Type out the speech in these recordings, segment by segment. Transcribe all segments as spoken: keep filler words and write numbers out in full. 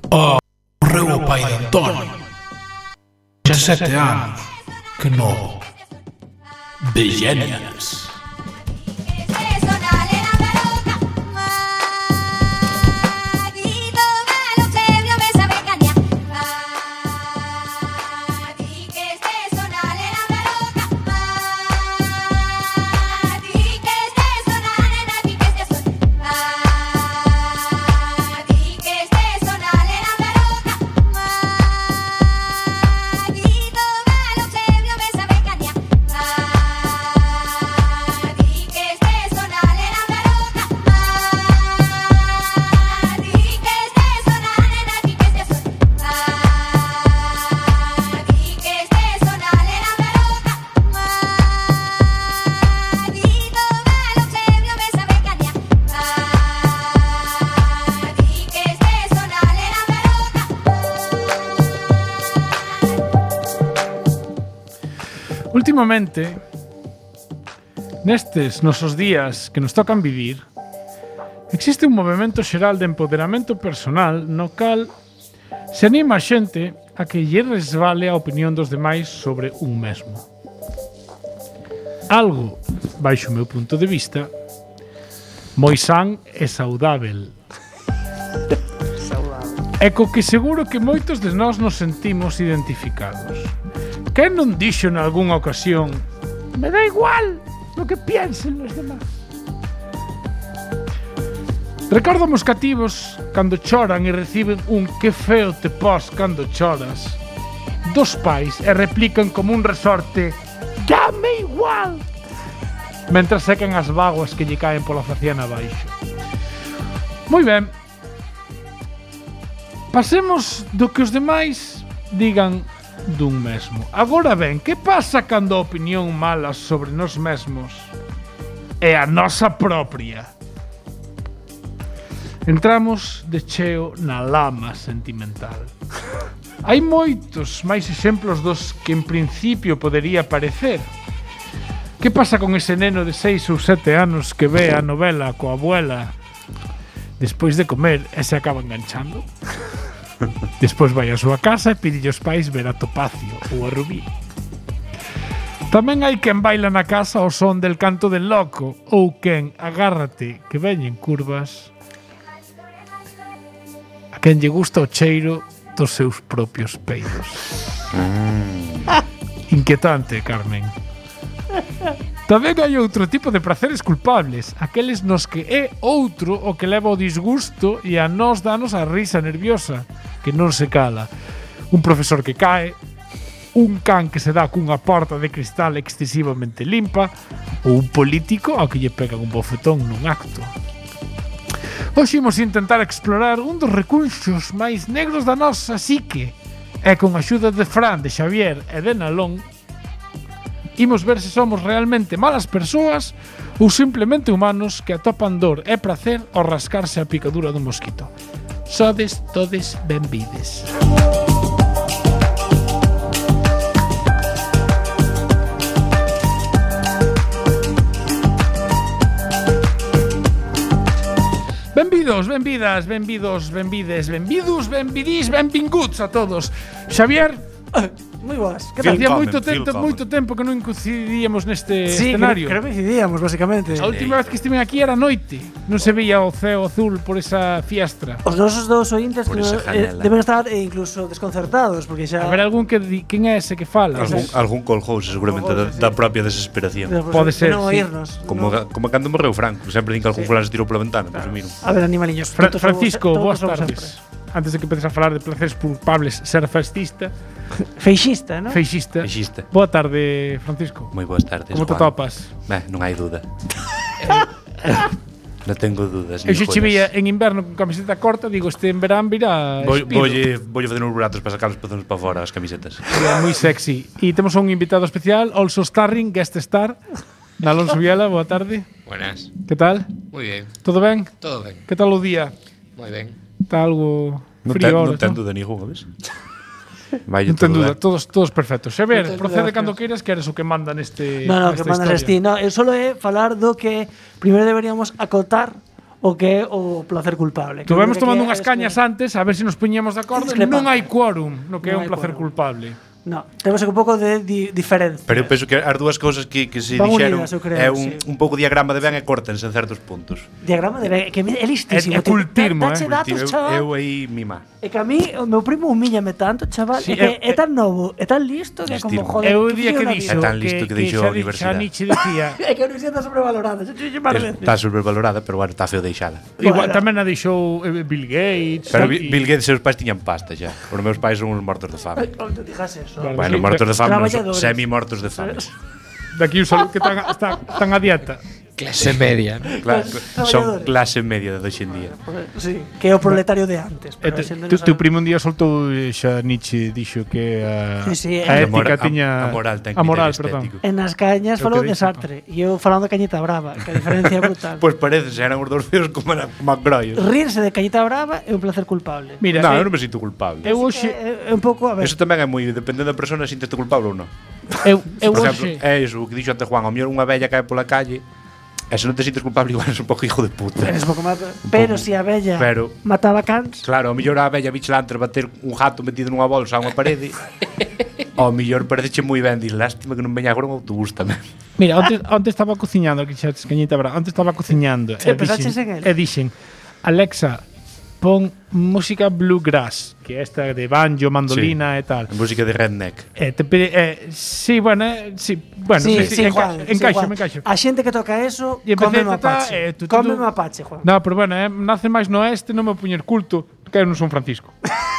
Oh, morreu o pai de Antonio. Xa sete anos. Que novo. Begenias. Últimamente, nestes nosos días que nos tocan vivir, existe un movemento xeral de empoderamento personal no cal se anima a xente a que lle resvale a opinión dos demais sobre un mesmo. Algo, baixo o meu punto de vista, moi san e saudável. E co que seguro que moitos de nós nos sentimos identificados. Quen non dixo en algunha ocasión me dá igual lo que piensen los demás? Recordo os cativos cando choran e reciben un que feo te pos cando choras dos pais e replican como un resorte dame igual mentras secan as vaguas que lle caen pola faciana abaixo. Moi ben, pasemos do que os demais digan dun mesmo. Agora ben, que pasa cando a opinión mala sobre nós mesmos é a nosa propia? Entramos de cheo na lama sentimental. Hai moitos máis exemplos dos que en principio podería parecer. Que pasa con ese neno de seis ou sete anos que ve a novela coa abuela despois de comer e se acaba enganchando? Despois vai á súa casa e pide aos pais ver a Topacio ou a Rubí. Tamén hai quen baila na casa ao son del canto del loco ou quen, agárrate, que veñen curvas, a quen lle gusta o cheiro dos seus propios peidos. Mm. Inquietante, Carmen. Tamén hai outro tipo de praceres culpables, aqueles nos que é outro o que leva o disgusto e a nós danos a risa nerviosa que non se cala. Un profesor que cae, un can que se dá cunha porta de cristal excesivamente limpa ou un político ao que lle pegan un bofetón nun acto. Hoxe imos intentar explorar un dos recunchos máis negros da nosa psique e con a axuda de Fran, de Xavier e de Nalón imos ver se somos realmente malas persoas ou simplemente humanos que atopan dor e pracer ao rascarse a picadura do mosquito. Sodes todes benvides. Benvidos, benvidas, benvidos, benvides, benvidos, benvidís, benvinguts a todos. Xavier, moi boas. Que tal? Hacía moito tempo, moito tempo que non coincidíamos neste sí, escenario. Sí, creo que coincidíamos, basicamente. A última vez que estive aquí era noite. Non se veía o ceo azul por esa fiestra. Os nosos dous ointes que no, eh, deben estar eh, incluso desconcertados, porque xa... A ver, algún que di, quen é ese que fala? Algún, algún colgouse, seguramente, da, da propia desesperación. Pues, Pode ser, non sí. oírnos. Como, no. como cando morreu Franco. Sempre din que algún sí. fulano se tirou pola ventana, claro. Pues, a ver, animaliños. Fra Francisco, boas tardes. Antes de que empeces a falar de placeres culpables, ser fascista. Feixista, non? Feixista. Feixista. Boa tarde, Francisco. Moi boas tardes, Como te topas? Ben, non hai duda. Non tengo dudas. Eu xe che veía en inverno con camiseta corta, digo, este en verán virá espido. Voy a facer uns buratos para sacar os pezones para fora as camisetas. Moi sexy. E temos un invitado especial, also starring, guest star, Alonso Viela, boa tarde. Buenas. Que tal? Moi ben. Todo ben? Todo ben. Que tal o día? Moi ben. Está algo frío no ahora, ten, non ten duda ninguna, ves? Vaya, non ten duda, todos, todos perfectos. Xavier, no procede cando queiras, que eres o que manda neste No, no, que mandas ti. No, eu solo é falar do que primeiro deberíamos acotar o que é o placer culpable. Estuvemos tomando unhas cañas antes a ver se nos poñíamos de acordo. Non hai quórum no que é un placer culpable. No, temos un pouco de di diferencia. Pero eu penso que as dúas cousas que, que se Van dixeron unidas, eu creo, é un, sí. un pouco diagrama de ben e córtense en certos puntos. Diagrama de ben, que é listísimo. É- é cultismo, Dache eh. datos, eu, chaval. eu aí mima. É que a mí, o meu primo humíllame tanto, chaval, Sí, é que eu- é tan novo, é tan listo que é como, Listísimo. joder, É o que día fío que na dixo vida. É tan listo que deixou a xa, universidade. xa Nietzsche decía. É que a universidade está sobrevalorada, xa te dixo máis veces. Está supervalorada, pero bueno, está feo deixada. Igual Bueno. tamén a deixou eh, Bill Gates. Pero e- Bi- Bill Gates e os pais tiñan pasta xa. Os meus pais son uns mortos de fame. Ai, non te digas eso. Vale. Bueno, sí, mortos de fame, non son traballadores. semi-mortos de fame. Daqui un saludo que están, están, están a dieta. Clase media, ¿no? Cla- Traballadores. son clase media de hoxe en día. Sí, que é o proletario de antes. E Pero te, a xente non tu, sabe. tu primo un día soltou eh, xa Nietzsche dixo que a, Sí, sí, a eh. ética A mora- a- tiña a moral ten a moral, criterio perdón. estético. En as cañas É o falou que de dixo, Sartre e eu falando de Cañita Brava, que a diferencia é brutal. Pois parece, se eran os dos feos como, era, como a croios. Rirse de Cañita Brava é un placer culpable. Mira, No, eh, eu non me sinto culpable. eu hoxe É, é un pouco, a ver, Eso tamén é moi, dependendo da persona, sinteste culpable ou non. eu, eu Por exemplo, hoxe é iso o que dixo ante Juan, ao mellor unha vella cae pola calle, e se non te sintes culpable igual es un pouco hijo de puta. eres un pouco máis, pero si a bella Pero- mataba cans, Claro, ao mellor a vella vigilante bater un gato metido nunha bolsa a unha parede, ao mellor pareceche moi ben, dis, lástima que non veña agora un autobús tamén. Mira, onte, onte estaba cociñando, que xa Cañita Brava, onte estaba cociñando Te e pensaches dixen, en él? e dixen, Alexa, pon música bluegrass, que é esta de banjo, mandolina e tal. A música de redneck. Eh, te pide, eh, sí, bueno, eh, sí, bueno, sí, sí, sí, enca- Juan, sí, encaixo, Juan. me encaixo. A xente que toca eso, E empecé come a tratar, mapache. eh, tu, tu, Come tu. mapache, Juan. No, pero bueno, eh, nace máis no oeste, non me puñer culto, que eu non son Francisco.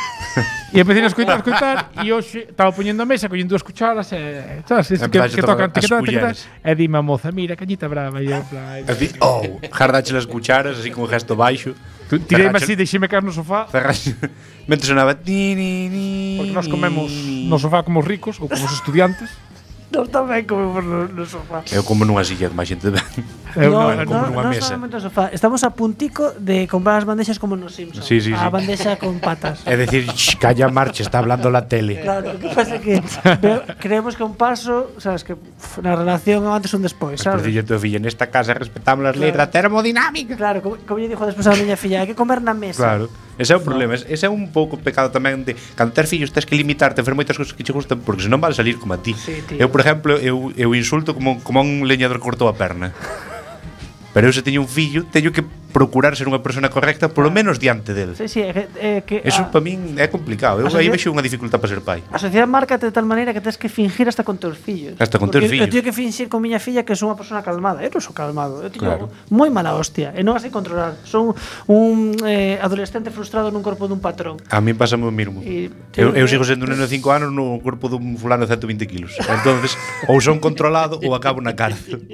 E empecé a escoitar, a escoitar, e hoxe estaba poñendo a mesa, collendo dúas cucharas, e, sabes, isto que, Empezaste que a tocar tocan, que as tocan, que tocan, culleres. e dime a moza, mira, Cañita Brava, e eu, en plan, Así, oh, jardache las cucharas, así con gesto baixo. tu, tireime Cerrache- así, deixime caer no sofá, Cerraxe, mentre sonaba ti, ni, ni, porque nós comemos no sofá como os ricos, ou como os estudiantes. Nós tamén comemos no, no sofá. Eu como nunha silla que máis xente ven. Eu no, non, no, como no, nunha no mesa. estamos no sofá. Estamos a puntico de comprar as bandexas como nos Simpsons. Sí, sí, a sí. bandexa con patas. É decir, "Shh, calla marcha, está hablando la tele. Claro, o que pasa é que veo- creemos que un paso, sabes, que pf, na relación é un antes un despois, Por sabes? dicir, tu filla, nesta casa respetamos as leis da termodinámica. Claro, como, como lle dixo despois a miña filla, hai que comer na mesa. Claro. Ese é o problema, ese é un pouco pecado tamén de cando tes fillos tens que limitarte a facer moitas cousas que che gustan porque senón van a salir como a ti. Sí, tío. eu, por exemplo, eu, eu insulto como, como un leñador que cortou a perna. Pero eu se teño un fillo, teño que procurar ser unha persona correcta polo menos diante del. Sí, sí, é que, é que Eso a, para min é complicado. Eu a aí sociedade- vexo unha dificultad para ser pai. a sociedade marca de tal maneira que tens que fingir hasta con teus fillos. Hasta con Porque teus Eu fillos. teño que fingir con miña filla que son unha persona calmada. Eu non sou calmado. Eu teño Claro. moi mala hostia. E non a sei controlar. Son un eh, adolescente frustrado nun corpo dun patrón. A mí pásame o mismo. E- Eu, eu sigo sendo un neno de cinco anos no corpo dun fulano de ciento veinte kilos. Entonces, ou son controlado ou acabo na cárcel.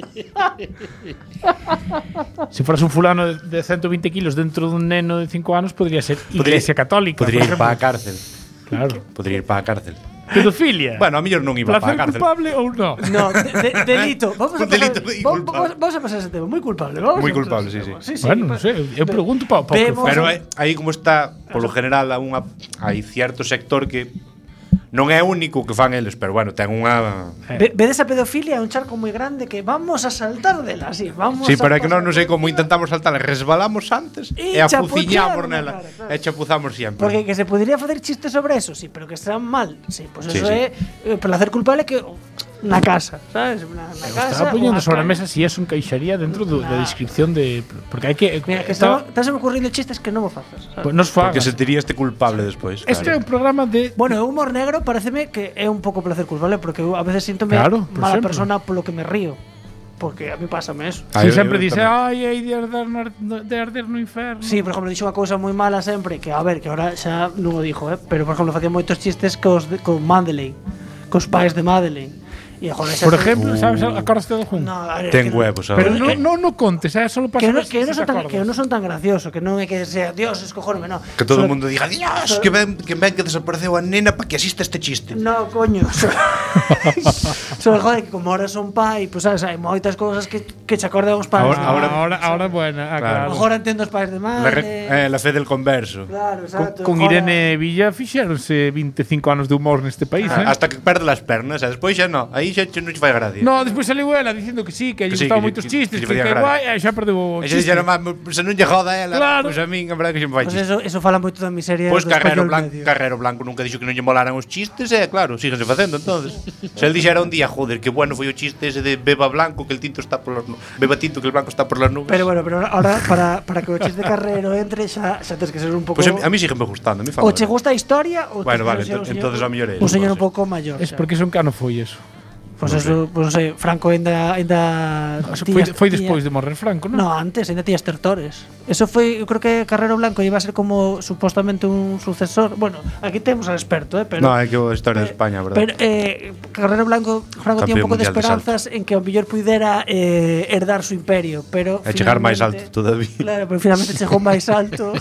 Se foras un fulano de, de ciento veinte kilos dentro dun neno de cinco anos, podría ser Podría- Iglesia Católica. Podría por ir para a exemplo. cárcel. Claro. Podría ir para a cárcel. Pedofilia. Bueno, a mellor non iba para placer a cárcel. culpable ou non? No, de, de, delito. Vamos a Un pasar, delito y vamos, culpable. vamos, vamos a pasar ese tema. Moi culpable. Vamos Moi a pasar culpable, ese sí, tema. sí. Bueno, non sei, eu pregunto pa, pa Vemos- Pero aí, aí como está, polo general, a unha, hai cierto sector que non é único que fan eles, pero bueno, ten unha... Ve, vedes a pedofilia é un charco moi grande que vamos a saltar dela, así, vamos Sí, a pero é que pasar nós non sei por- como intentamos saltar, resbalamos antes E e afuciñamos chapuceamos nela. na cara, claro. E chapuzamos sempre. Porque que se podría facer chistes sobre eso, sí, pero que están mal. Sí, pues Sí, eso sí. é eh, placer culpable que oh, na casa, sabes? Na, na casa. Estaba poñendo ou sobre a acá. mesa si eso encaixaría dentro do, da descripción de porque hai que Mira, que estaba, estaba, estás me ocurrindo chistes que non vos faces, sabes? pues nos Porque fagas. se tería este culpable despois. Este é un programa de Bueno, o humor negro pareceme que é un pouco placer culpable porque eu a veces síntome Claro, por mala exemplo. persona polo que me río. Porque a mí pásame eso. Ah, si eu- sempre eu dice, tamén. ai, hai de arder, no, de arder no inferno. Sí, por exemplo, dixo unha cousa moi mala sempre que, a ver, que ahora xa non o dixo, eh? Pero, por exemplo, facía moitos chistes cos de, con Madeleine, cos pais de Madeleine. E, joder, xa Por se- exemplo, sabes, acordaste do Jun? No, a ver, Ten que- huevos, Pero ahora. non no, no contes, eh, solo que para non, saber que, se non son te tan, acordas. que non son tan gracioso, que non é que sea Dios, escojónme, no. Que todo o Solo- mundo diga, Dios, que ven, que ven que desapareceu a nena para que asista este chiste. No, coño. Sobre, joder, que como ahora son pai, pues sabes, hai moitas cousas que, que che acordan os pais. Ahora- Ah, ahora- ahora, ahora, buena, ah, Claro. A claro. lo mejor entendo os pais de La, madre. re- eh, la fe del converso. Claro, Con, exacto. con joder. Irene Villa fixéronse veinticinco anos de humor neste país, eh? Hasta que perde las pernas, e despois xa no. Aí aí xa che non che fai gracia. No, despois saliu ela dicindo que sí, que lle Que sí, gustaban que- moitos que- chistes, que que, lle que facía guai, e xa perdeu o E xa chiste. dixeron, "Ma, se non lle joda a ela, Claro. pois a min, a verdade que xe me fai Pois chistes. eso, eso fala moito da miseria Pois do Carrero español Blanco, medio. Carrero Blanco nunca dixo que non lle molaran os chistes, e claro, síguense facendo entonces. Se el dixera un día, joder, que bueno foi o chiste ese de beba blanco que el tinto está por las nubes, beba tinto que el blanco está por las nubes. Pero bueno, pero ahora para, para que o chiste de Carrero entre xa, xa tens que ser un pouco... Pois a mí sígueme gustando, a mí O che gusta a historia ou Bueno, tes que vale, ser un ento- señor- entonces ao mellor é un eso, señor un pode ser. pouco maior. Es porque son cano foi eso. Pois non eso, pois non sei, Franco ainda ainda Foi, tiñas- foi tiña- despois de morrer Franco, non? No, antes, ainda tías tertores. Eso foi, eu creo que Carrero Blanco iba a ser como supostamente un sucesor. Bueno, aquí temos al experto, eh, pero No, é que a historia de España, a Pero verdade. eh, Carrero Blanco, Franco tiña un Campeón pouco de mundial de esperanzas en que ao mellor puidera eh, herdar su imperio, pero E chegar máis finalmente- alto todavía. Claro, pero finalmente chegou máis alto.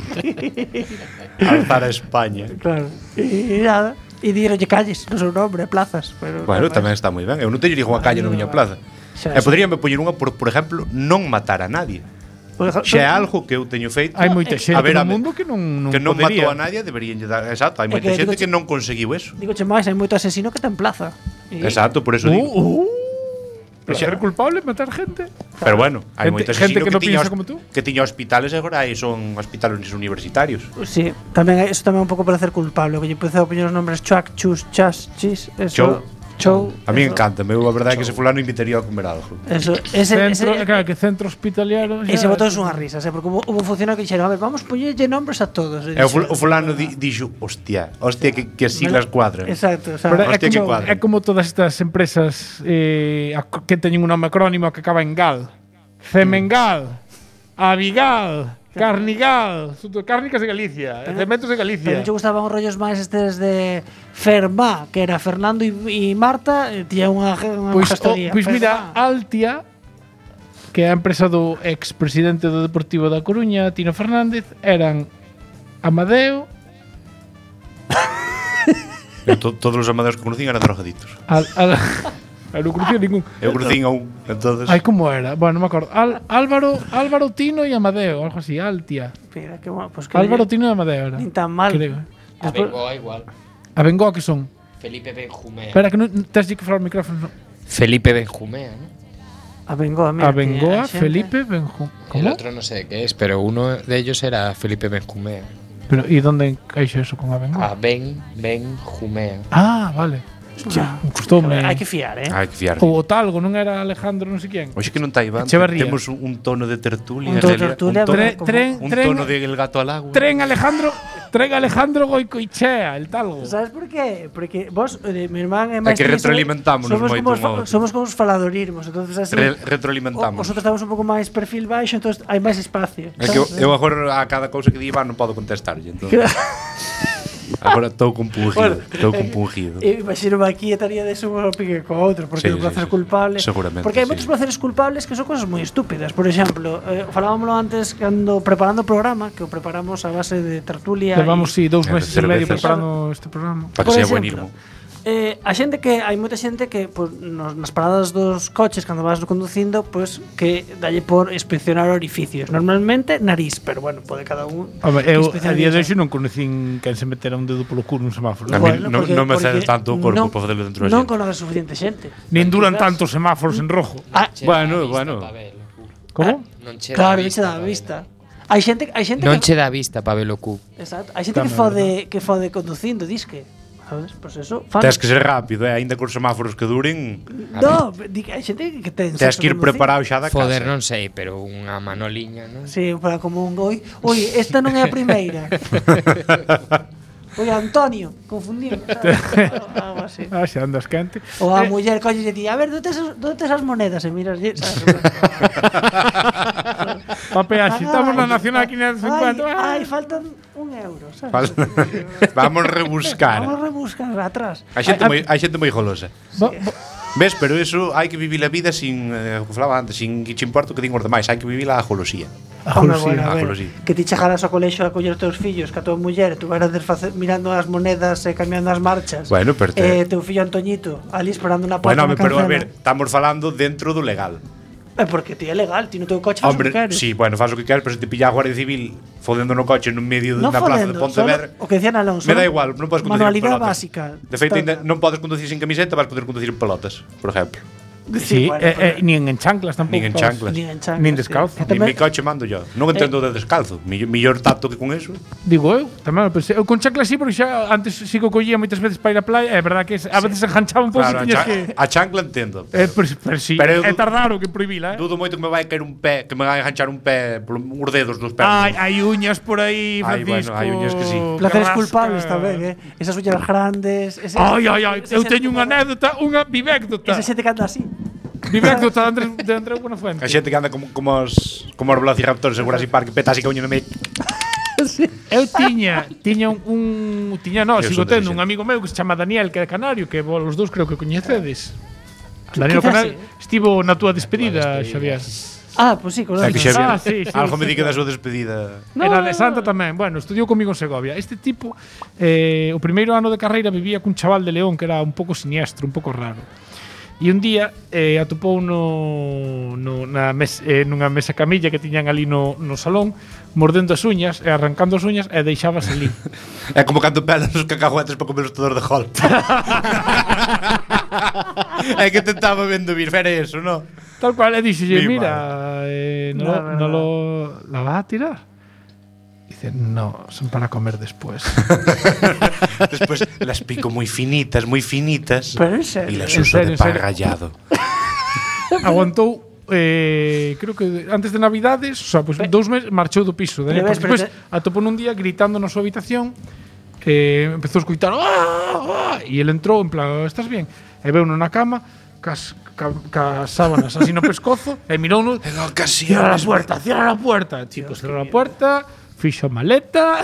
Alzar a España. Claro. E nada, e dironlle calles no seu nombre, plazas, pero Bueno, nada tamén máis. está moi ben. Eu non teño unha calle na miña plaza. Xa, E xa. poderíame poñer unha por, por exemplo, non matar a nadie. Por ejemplo, Xa é algo que eu teño feito. Hai moita xente A ver, a no ver, mundo que non, non que non podería. matou a nadie, deberían dar, exacto, hai É moita que xente digo, que non conseguiu eso. Digoche máis, hai moito asesino que ten plaza. E- Exacto, por eso Uh, digo. uh, placer culpable matar gente. Pero bueno, hai Gente- moita gente asesino que que, non tiña piensa hos- como tú. que tiña hospitales e agora aí son hospitales universitarios. Sí, tamén hai- eso tamén é un pouco para hacer culpable, o que lle empezou a poñer os nombres Chuck, Chus, Chas, Chis, eso. Chou. Chou. A mí eso- encanta, eu a verdade é que ese fulano invitaría a comer algo. Eso, ese, Centro, ese, claro, que centro hospitaliano. ese xa- botón es unha risa, porque hubo, hubo un funcionario que dixeron, a ver, vamos poñerlle nombres a todos. E E o, ful, dixo- o fulano di, dixo, hostia, hostia que, que as siglas cuadran. Exacto, o sea, Pero é Hostia, que como, cuadro. é como todas estas empresas eh, ac- que teñen un nome acrónimo que acaba en gal. Cemengal, Avigal, Carnigal, Suto- Cárnicas de Galicia, Pero- Cementos de pero Galicia. non che gustaban os rollos máis estes de Fermá, que era Fernando e, e Marta, e tiña unha, unha Pois, o, gestoría. pois mira, Fermá. Altia, que é a empresa do expresidente do Deportivo da Coruña, Tino Fernández, eran Amadeo, Eu to, todos os amadeus que conocín eran drogaditos. Al, al, eu non conocía ningún. Eu conocín a un, entonces Ai, como era? Bueno, non me acordo. Al, Álvaro, Álvaro Tino e Amadeo, algo así, Altia. Mira, que, bueno, pues que Álvaro lle- Tino e Amadeo era. nin tan mal. Creo. A Despois- Bengoa igual. A Bengoa que son? Felipe Benjumea. Espera, que non tens que falar o micrófono. Felipe Benjumea, ¿no? A Bengoa, mira. A que Bengoa, hai xente- Felipe, Benjo. El ¿Cómo? otro no sé qué es, pero uno de ellos era Felipe Benjumea. Pero, ¿y dónde caixo eso con a Bengoa? A Ben Benjumea. Ah, vale. Hostia, gustoume. Hai que fiar, eh? hai que fiar. O Otalgo, non era Alejandro non sei quen. Oxe que non está Iván, Echevarría. temos un, un tono de tertulia, Un en tono de realidad, tertulia, un tono, Tre- como- tren, un tren, tono de El gato al agua. tren Alejandro, tren Alejandro Goicoichea, el Talgo. Sabes por qué? Porque vos, eh, mi irmán é É máis que listo, retroalimentámonos somos moito como, un os fa- ao outro. somos como os faladorismos, entonces así Re, o, retroalimentamos. nosotros estamos un pouco máis perfil baixo, entonces hai máis espacio. É que eu, sabes? eu agora a cada cousa que di Iván non podo contestarlle, entón. Agora estou compungido, Bueno, estou eh, compungido. E imagino aquí estaría de sumo o pique co outro, porque Sí, sí, o sí, placer sí. culpable. Seguramente, Porque hai sí. moitos placeres culpables que son cosas moi estúpidas. Por exemplo, eh, falábamoslo antes cando preparando o programa, que o preparamos a base de tertulia. Levamos, e- sí, dous E de meses e medio cervezas. preparando este programa. Para Por que sea exemplo, buenismo. Eh, a xente que hai moita xente que pues, nos, nas paradas dos coches cando vas conducindo, pues que dalle por inspeccionar orificios. Normalmente nariz, pero bueno, pode cada un. Home, eu que a día de especializa. hoxe non conocín quen se metera un dedo polo culo nun semáforo. A mí non- porque- non me cede porque tanto o corpo non- para facelo dentro da Non xente. conoce suficiente xente. Nin duran Quizás- tantos semáforos en rojo. Ah, Che Bueno, dá vista, bueno. pa velo, cu. Como? Non che claro, dá che dá pa vista. Hai xente, hai xente velo. Non que che dá vista pa velo cu. Exacto, hai xente que Tamén, fode que fode conducindo, disque. Sabes? Pois pues eso, fan. Tens que ser rápido, eh? Aínda cos semáforos que duren, No, di que hai xente que ten tens sexo que ir conducindo. preparado xa da casa. Foder non sei, pero unha manoliña, non? Sí, para como un oi, oi, esta non é a primeira. Oi, Antonio, confundime, sabes? Algo así. Ah, xa andas quente. Ou a Eh, muller colle e di, a ver, donde tes, donde tes as monedas? E miras, sabes? Pa peaxe, estamos na Ai, Nacional quinientos e cincuenta. Ai, ai, faltan un euro, sabes? Fal- Vamos rebuscar. Vamos a rebuscar atrás. Hai xente moi, hai xente moi golosa. Bo- bo- Ves, pero eso hai que vivir a vida sin, eh, como falaba antes, sin que che importe o que din os demais, hai que vivir a golosía. A Home, golosía, bueno, a a ver, golosía. que ti chegaras ao colexo a coller os teus fillos, que a tua muller, tu vas desfacer mirando as monedas e cambiando as marchas. Bueno, pero te- Eh, teu fillo Antoñito, ali esperando na porta Bueno, na home, pero a cancela. ver, estamos falando dentro do legal. É porque ti é legal, ti no teu coche faz o que Hombre, queres. sí, bueno, faz o que queres, pero se te pilla a Guardia Civil fodendo no coche no medio No da plaza de fodendo, Pontevedra, solo o que decían Alonso. me da igual, non podes conducir en Manualidade pelotas. básica. De feito, ainda Está- non podes conducir sin camiseta, vas poder conducir en pelotas, por exemplo. Sí, bueno, eh, pero- eh, nin en chanclas tampouco. Nin en podes. chanclas. Nin en chanclas, Nin sí. descalzo. Que Ni tamén- mi coche mando yo. Non entendo de descalzo. Millo- Millor tacto que con eso. Digo eu, tamén o pensei. Eu con chanclas sí, porque xa antes sí que o collía moitas veces para ir á playa, é verdad que a veces enganchaba un pouco Claro, e a, tiñas cha que a chancla entendo. Eh, pero, pero sí, Pero eu é du- tardaron que prohibila, eh. Dudo moito que me vai caer un pé, que me vai enganchar un pé por uns dedos dos pés. Ai, hai uñas por aí, Ai, Francisco. bueno, hai uñas que sí. Placeres rasca. culpables tamén, eh? Esas uñas grandes. Ese, Ai, ai, ai, ese eu xente teño como- unha anécdota, unha vivécdota. Ese xente que anda así. Vivécdota de Andrés, de Andrés Buenafuente. A xente que anda como, como os como os velociraptors en Jurassic Park, que peta así que a uña no medio. Eu tiña, tiña un, un tiña, no, Eu sigo son dese tendo un xente. amigo meu que se chama Daniel, que é de Canario, que vos os dous creo que coñecedes. Daniel Quizás Canario sí. estivo na túa despedida, Xavier. Ah, pues sí, con É que Xavier, Ah, sí, sí, algo sí, me di que sí. da súa despedida. No, Era de Santa tamén. Bueno, estudiou comigo en Segovia. Este tipo, eh, o primeiro ano de carreira vivía cun chaval de León que era un pouco siniestro, un pouco raro. E un día eh, atopou no, no, na mes, eh, nunha mesa camilla que tiñan ali no, no salón, mordendo as uñas e arrancando as uñas e deixabas ali. É como cando pelas os cacahuetes para comer os todor de Hall. É que tentaba vendo vir, era eso, non? Tal cual, e dixolle, Mi mira, eh, no, No, no, no, no. lo, ¿la vas a tirar? Dice, no, son para comer después. Despois las pico moi finitas, moi finitas. Pero en serio. E las En uso serio, de en pan serio. rallado. Aguantou eh, creo que antes de Navidades, o sea, pues dous meses marchou do piso. Daniel, Pero ves, porque pero despois atopou nun día gritando na súa habitación, eh, empezou a escutar ¡ah! ¡ah! E ele entrou en plan, estás bien? E veu na cama cas, ca, cas sábanas así no pescozo e mirou no, En cierra la ocasiones. puerta, cierra la puerta. Tipo, cerrou a puerta, fixo maleta,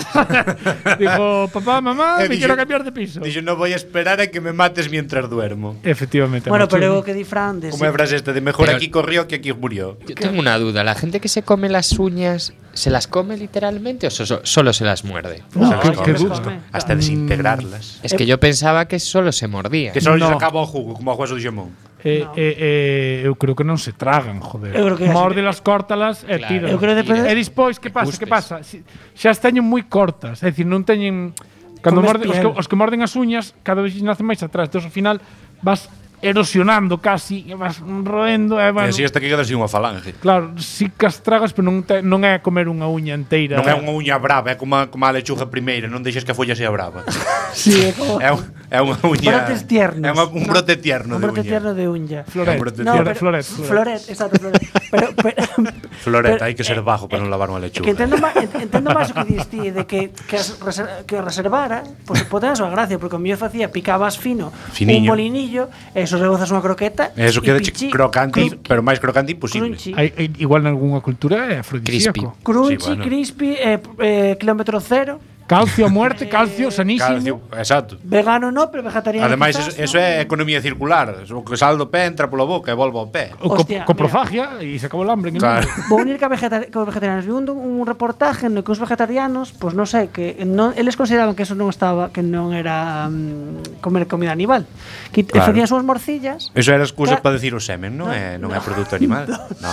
dijo, papá, mamá, E me dixo- quiero cambiar de piso. Dixo, no voy a esperar a que me mates mientras duermo. Efectivamente. Bueno, marchou. pero o que di Fran de Como é a frase esta de mejor Pero- aquí corrió que aquí murió. Yo tengo una duda. ¿La gente que se come las uñas, se las come literalmente o so- so- solo se las muerde? No, Se las qué- come, qué se duda. las come. Hasta desintegrarlas. Es que yo pensaba que solo se mordía. Que solo No. les acaba o jugo, como a hueso de Xamón. Eh, No. eh, eh, eu creo que non se tragan, joder. Eu creo que Mórdelas, córtalas e Claro. tiras. Eu creo que depende- E despois, que pasa? Gustes. Que pasa? Si, xa as teñen moi cortas, é dicir, non teñen cando Comes morden, os, que, piel. os que morden as uñas, cada vez nacen máis atrás, entón ao final vas erosionando casi, e vas roendo, e E bueno, así hasta que queda así unha falange. claro, si que as tragas, pero non, te, non é comer unha uña inteira. Non é unha uña brava, é como a, como a lechuga primeira, non deixes que a folla sea brava. Sí, é como é, un, é unha uña. brotes tiernos. É unha, un ¿no? brote tierno Un de brote uña. tierno de uña. Floret, É un brote No, tierno. pero- floret, floret. Floret, exacto, Floret. Pero, pero, Floret, pero- hai que ser bajo para non lavar unha lechuga. que entendo, ma, ent- entendo máis o que dis ti de que que, as reser, que o reservara, pois pues, podía a súa gracia, porque o mellor facía picabas fino, Finiño. un molinillo, e eso rebozas unha croqueta. E Eso e queda pichi- crocante, cru- pero máis crocante imposible. crunchy. Hai, hai, igual nalgúnha cultura é afrodisíaco. Crunchy, Sí, bueno. crispy, eh, eh, kilómetro cero. Calcio a muerte, calcio, Calcio, sanísimo. exacto. Vegano no, pero vegetariano. Ademais, eso, quizás, eso ¿no? é economía circular. O que sal do pé entra pola boca e volve ao pé. O co, Hostia, coprofagia e se acabou o hambre en el Claro. mundo. Vou unir que, vegetar que os vegetarianos. Vi un, un reportaje no que os vegetarianos, pois pues non sei, que non, eles consideraban que eso non estaba, que non era mm, comer comida animal. Que Claro. claro. facían súas morcillas. Eso era excusa Ca- para decir o semen, non No, é, non é no. produto animal. No.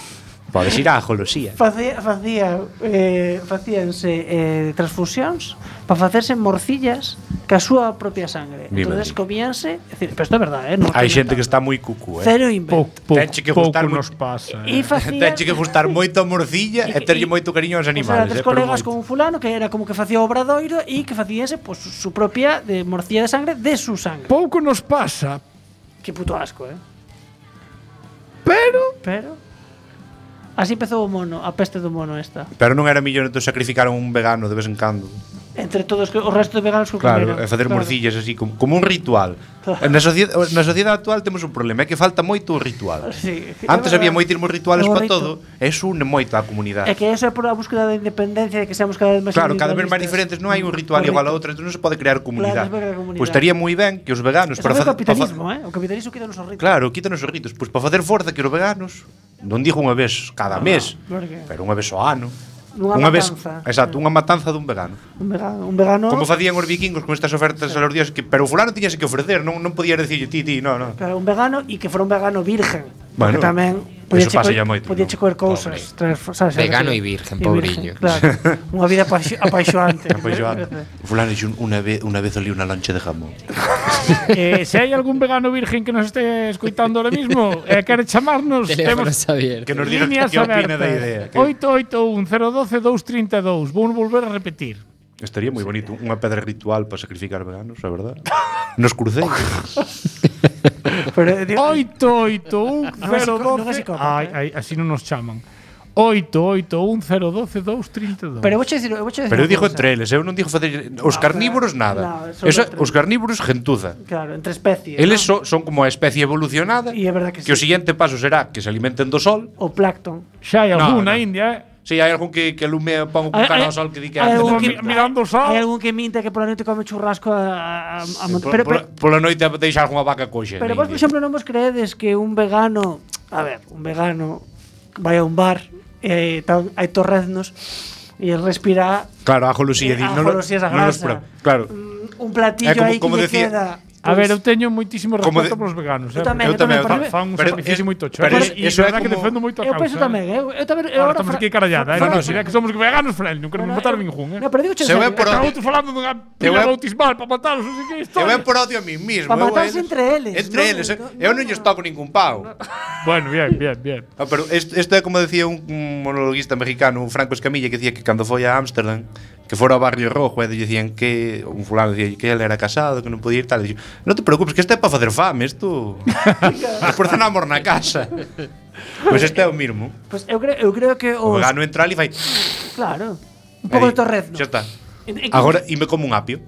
Podes ir á jolosía. Facía, facía, eh, facíanse eh, transfusións para facerse morcillas ca súa propia sangre. Mi Entonces madre. comíanse, é dicir, pero isto é verdade, eh, non Hai estou xente que está inventando. moi cucú, eh. Cero Pouco, invento. pouco, Tenche que pouco gustar nos mo- pasa. E Eh. facía Tenche que gustar moito a morcilla e terlle moito cariño aos Pois animales, eran tres eh, pero colegas moito. con un fulano que era como que facía o obradoiro e que facíase pues, su propia de morcilla de sangre de su sangre. Pouco nos pasa, Que puto asco, eh. pero Pero así empezou o mono, a peste do mono esta. Pero non era millón entón sacrificar a un vegano de vez en cando. Entre todos que o resto de veganos que o Claro, comeron. e facer Claro. morcillas así como, como un ritual. Claro. Na sociedade, na sociedade actual temos un problema, é que falta moito o ritual. Sí, Antes é había verdade. moitísimos rituales É para bonito. todo, e eso une moito á comunidade. É que eso é por a búsqueda da independencia de que seamos cada vez máis Claro, cada vez máis individualistas. diferentes, non hai un ritual Correcto. igual a outro, entón non se pode crear comunidade. non se pode crear comunidade. Pois estaría moi ben que os veganos Eso é o fa- capitalismo, fa- eh? O capitalismo quita nos ritos. Claro, quítanos os ritos, pois para facer forza que os veganos, non digo unha vez cada No, mes, claro que- pero unha vez ao ano. Nunha Unha vez, matanza. exacto, unha matanza dun vegano. Un vegano, un vegano Como facían os vikingos con estas ofertas a los días que pero o fulano tiñase que ofrecer, non non podía decirlle ti, ti, no, no. Claro, un vegano e que fora un vegano virgen. Bueno. Porque tamén Eso pasa ya moito. Podía comer cousas, traer, sabes? Vegano e virgen, pobriño. Claro, unha vida apaixo- apaixoante. Apaixoante. Fulano dixo unha vez, unha vez olí unha loncha de jamón. Eh, se hai algún vegano virgen que nos este escoitando ahora mismo e eh, quere chamarnos, Teléfonos temos abiertos. Que nos diga líneas que opina abertas. da idea. Que oito oito un, cero uno dos, dous tres dous. Vou volver a repetir. estaría moi bonito unha pedra ritual para sacrificar veganos, a verdade. Nos cruceiros. Pero, digo, oito oito un, Non é cero psico- non é doce. psicópata, Ai, eh. ai, así non nos chaman. oito oito un, cero doce, dous tres dous. pero vouche dicir, vouche dicir Pero eu unha digo cousa. entre eles, eu non digo facer os carnívoros nada. No, solo Eso, entre- os carnívoros gentuza. Claro, entre especies. Eles ¿no? so, son como a especie evolucionada. E é verdad que que o sí. siguiente paso será que se alimenten do sol. O plancton. Xa hai No, algún no. na India, eh? Si hai algún que, que alumea pon un Hai- cara hai- ao sol que di que hai hace algún Mi- que- mirando o sol. Hai algún que minta que pola noite come churrasco a, a, a monte. Por, Pero, por, pero, pola noite deixa algunha vaca coxa. pero vos, por exemplo, non vos creedes que un vegano, a ver, un vegano vai a un bar e tal, hai torreznos e respira Claro, a jolosía, di, eh, non, lo- ajolosías a non los grasa. prueba. Claro. mm, un platillo É como- aí como que lle decía- queda. A ver, eu pois, teño moitísimo Como respeto de- polos veganos, Eu eh? tamén, Eu eu tamén, tamén, para Fan, mí- fan un pero sacrificio es- moi tocho. pero eh? es- E eso é verdad que como- defendo moito a eu causa. penso tamén, eh? eu, eu tamén eu Ahora ahora estamos fra- aquí carallada, eh? fra- Non, si é que somos veganos friendly, non queremos No, no, matar eu- ningún, eh? No, pero digo Se eu é por Acabo odio. tú falando dunha Eu pila é- bautismal para matalos, non sei que Eu historia. é por odio a mí mismo. Pa eu a matarse eles. entre eles, Entre non- eles. eh. non- Eu non lles toco ningún pau. Bueno, bien, bien, bien. Ah, pero isto, isto é como decía un, un monologuista mexicano, un Franco Escamilla, que decía que cando foi a Ámsterdam, que fora ao barrio rojo, e dicían que un fulano decía que ele era casado, que non podía ir tal, e dixo, non te preocupes, que isto é para facer fame, isto por cenamos na casa. Pois este é o mismo. Pois eu creo, eu creo que O os vegano entra ali e fai claro, un pouco de torrezno. Xa está. En- en- Agora ime como un apio.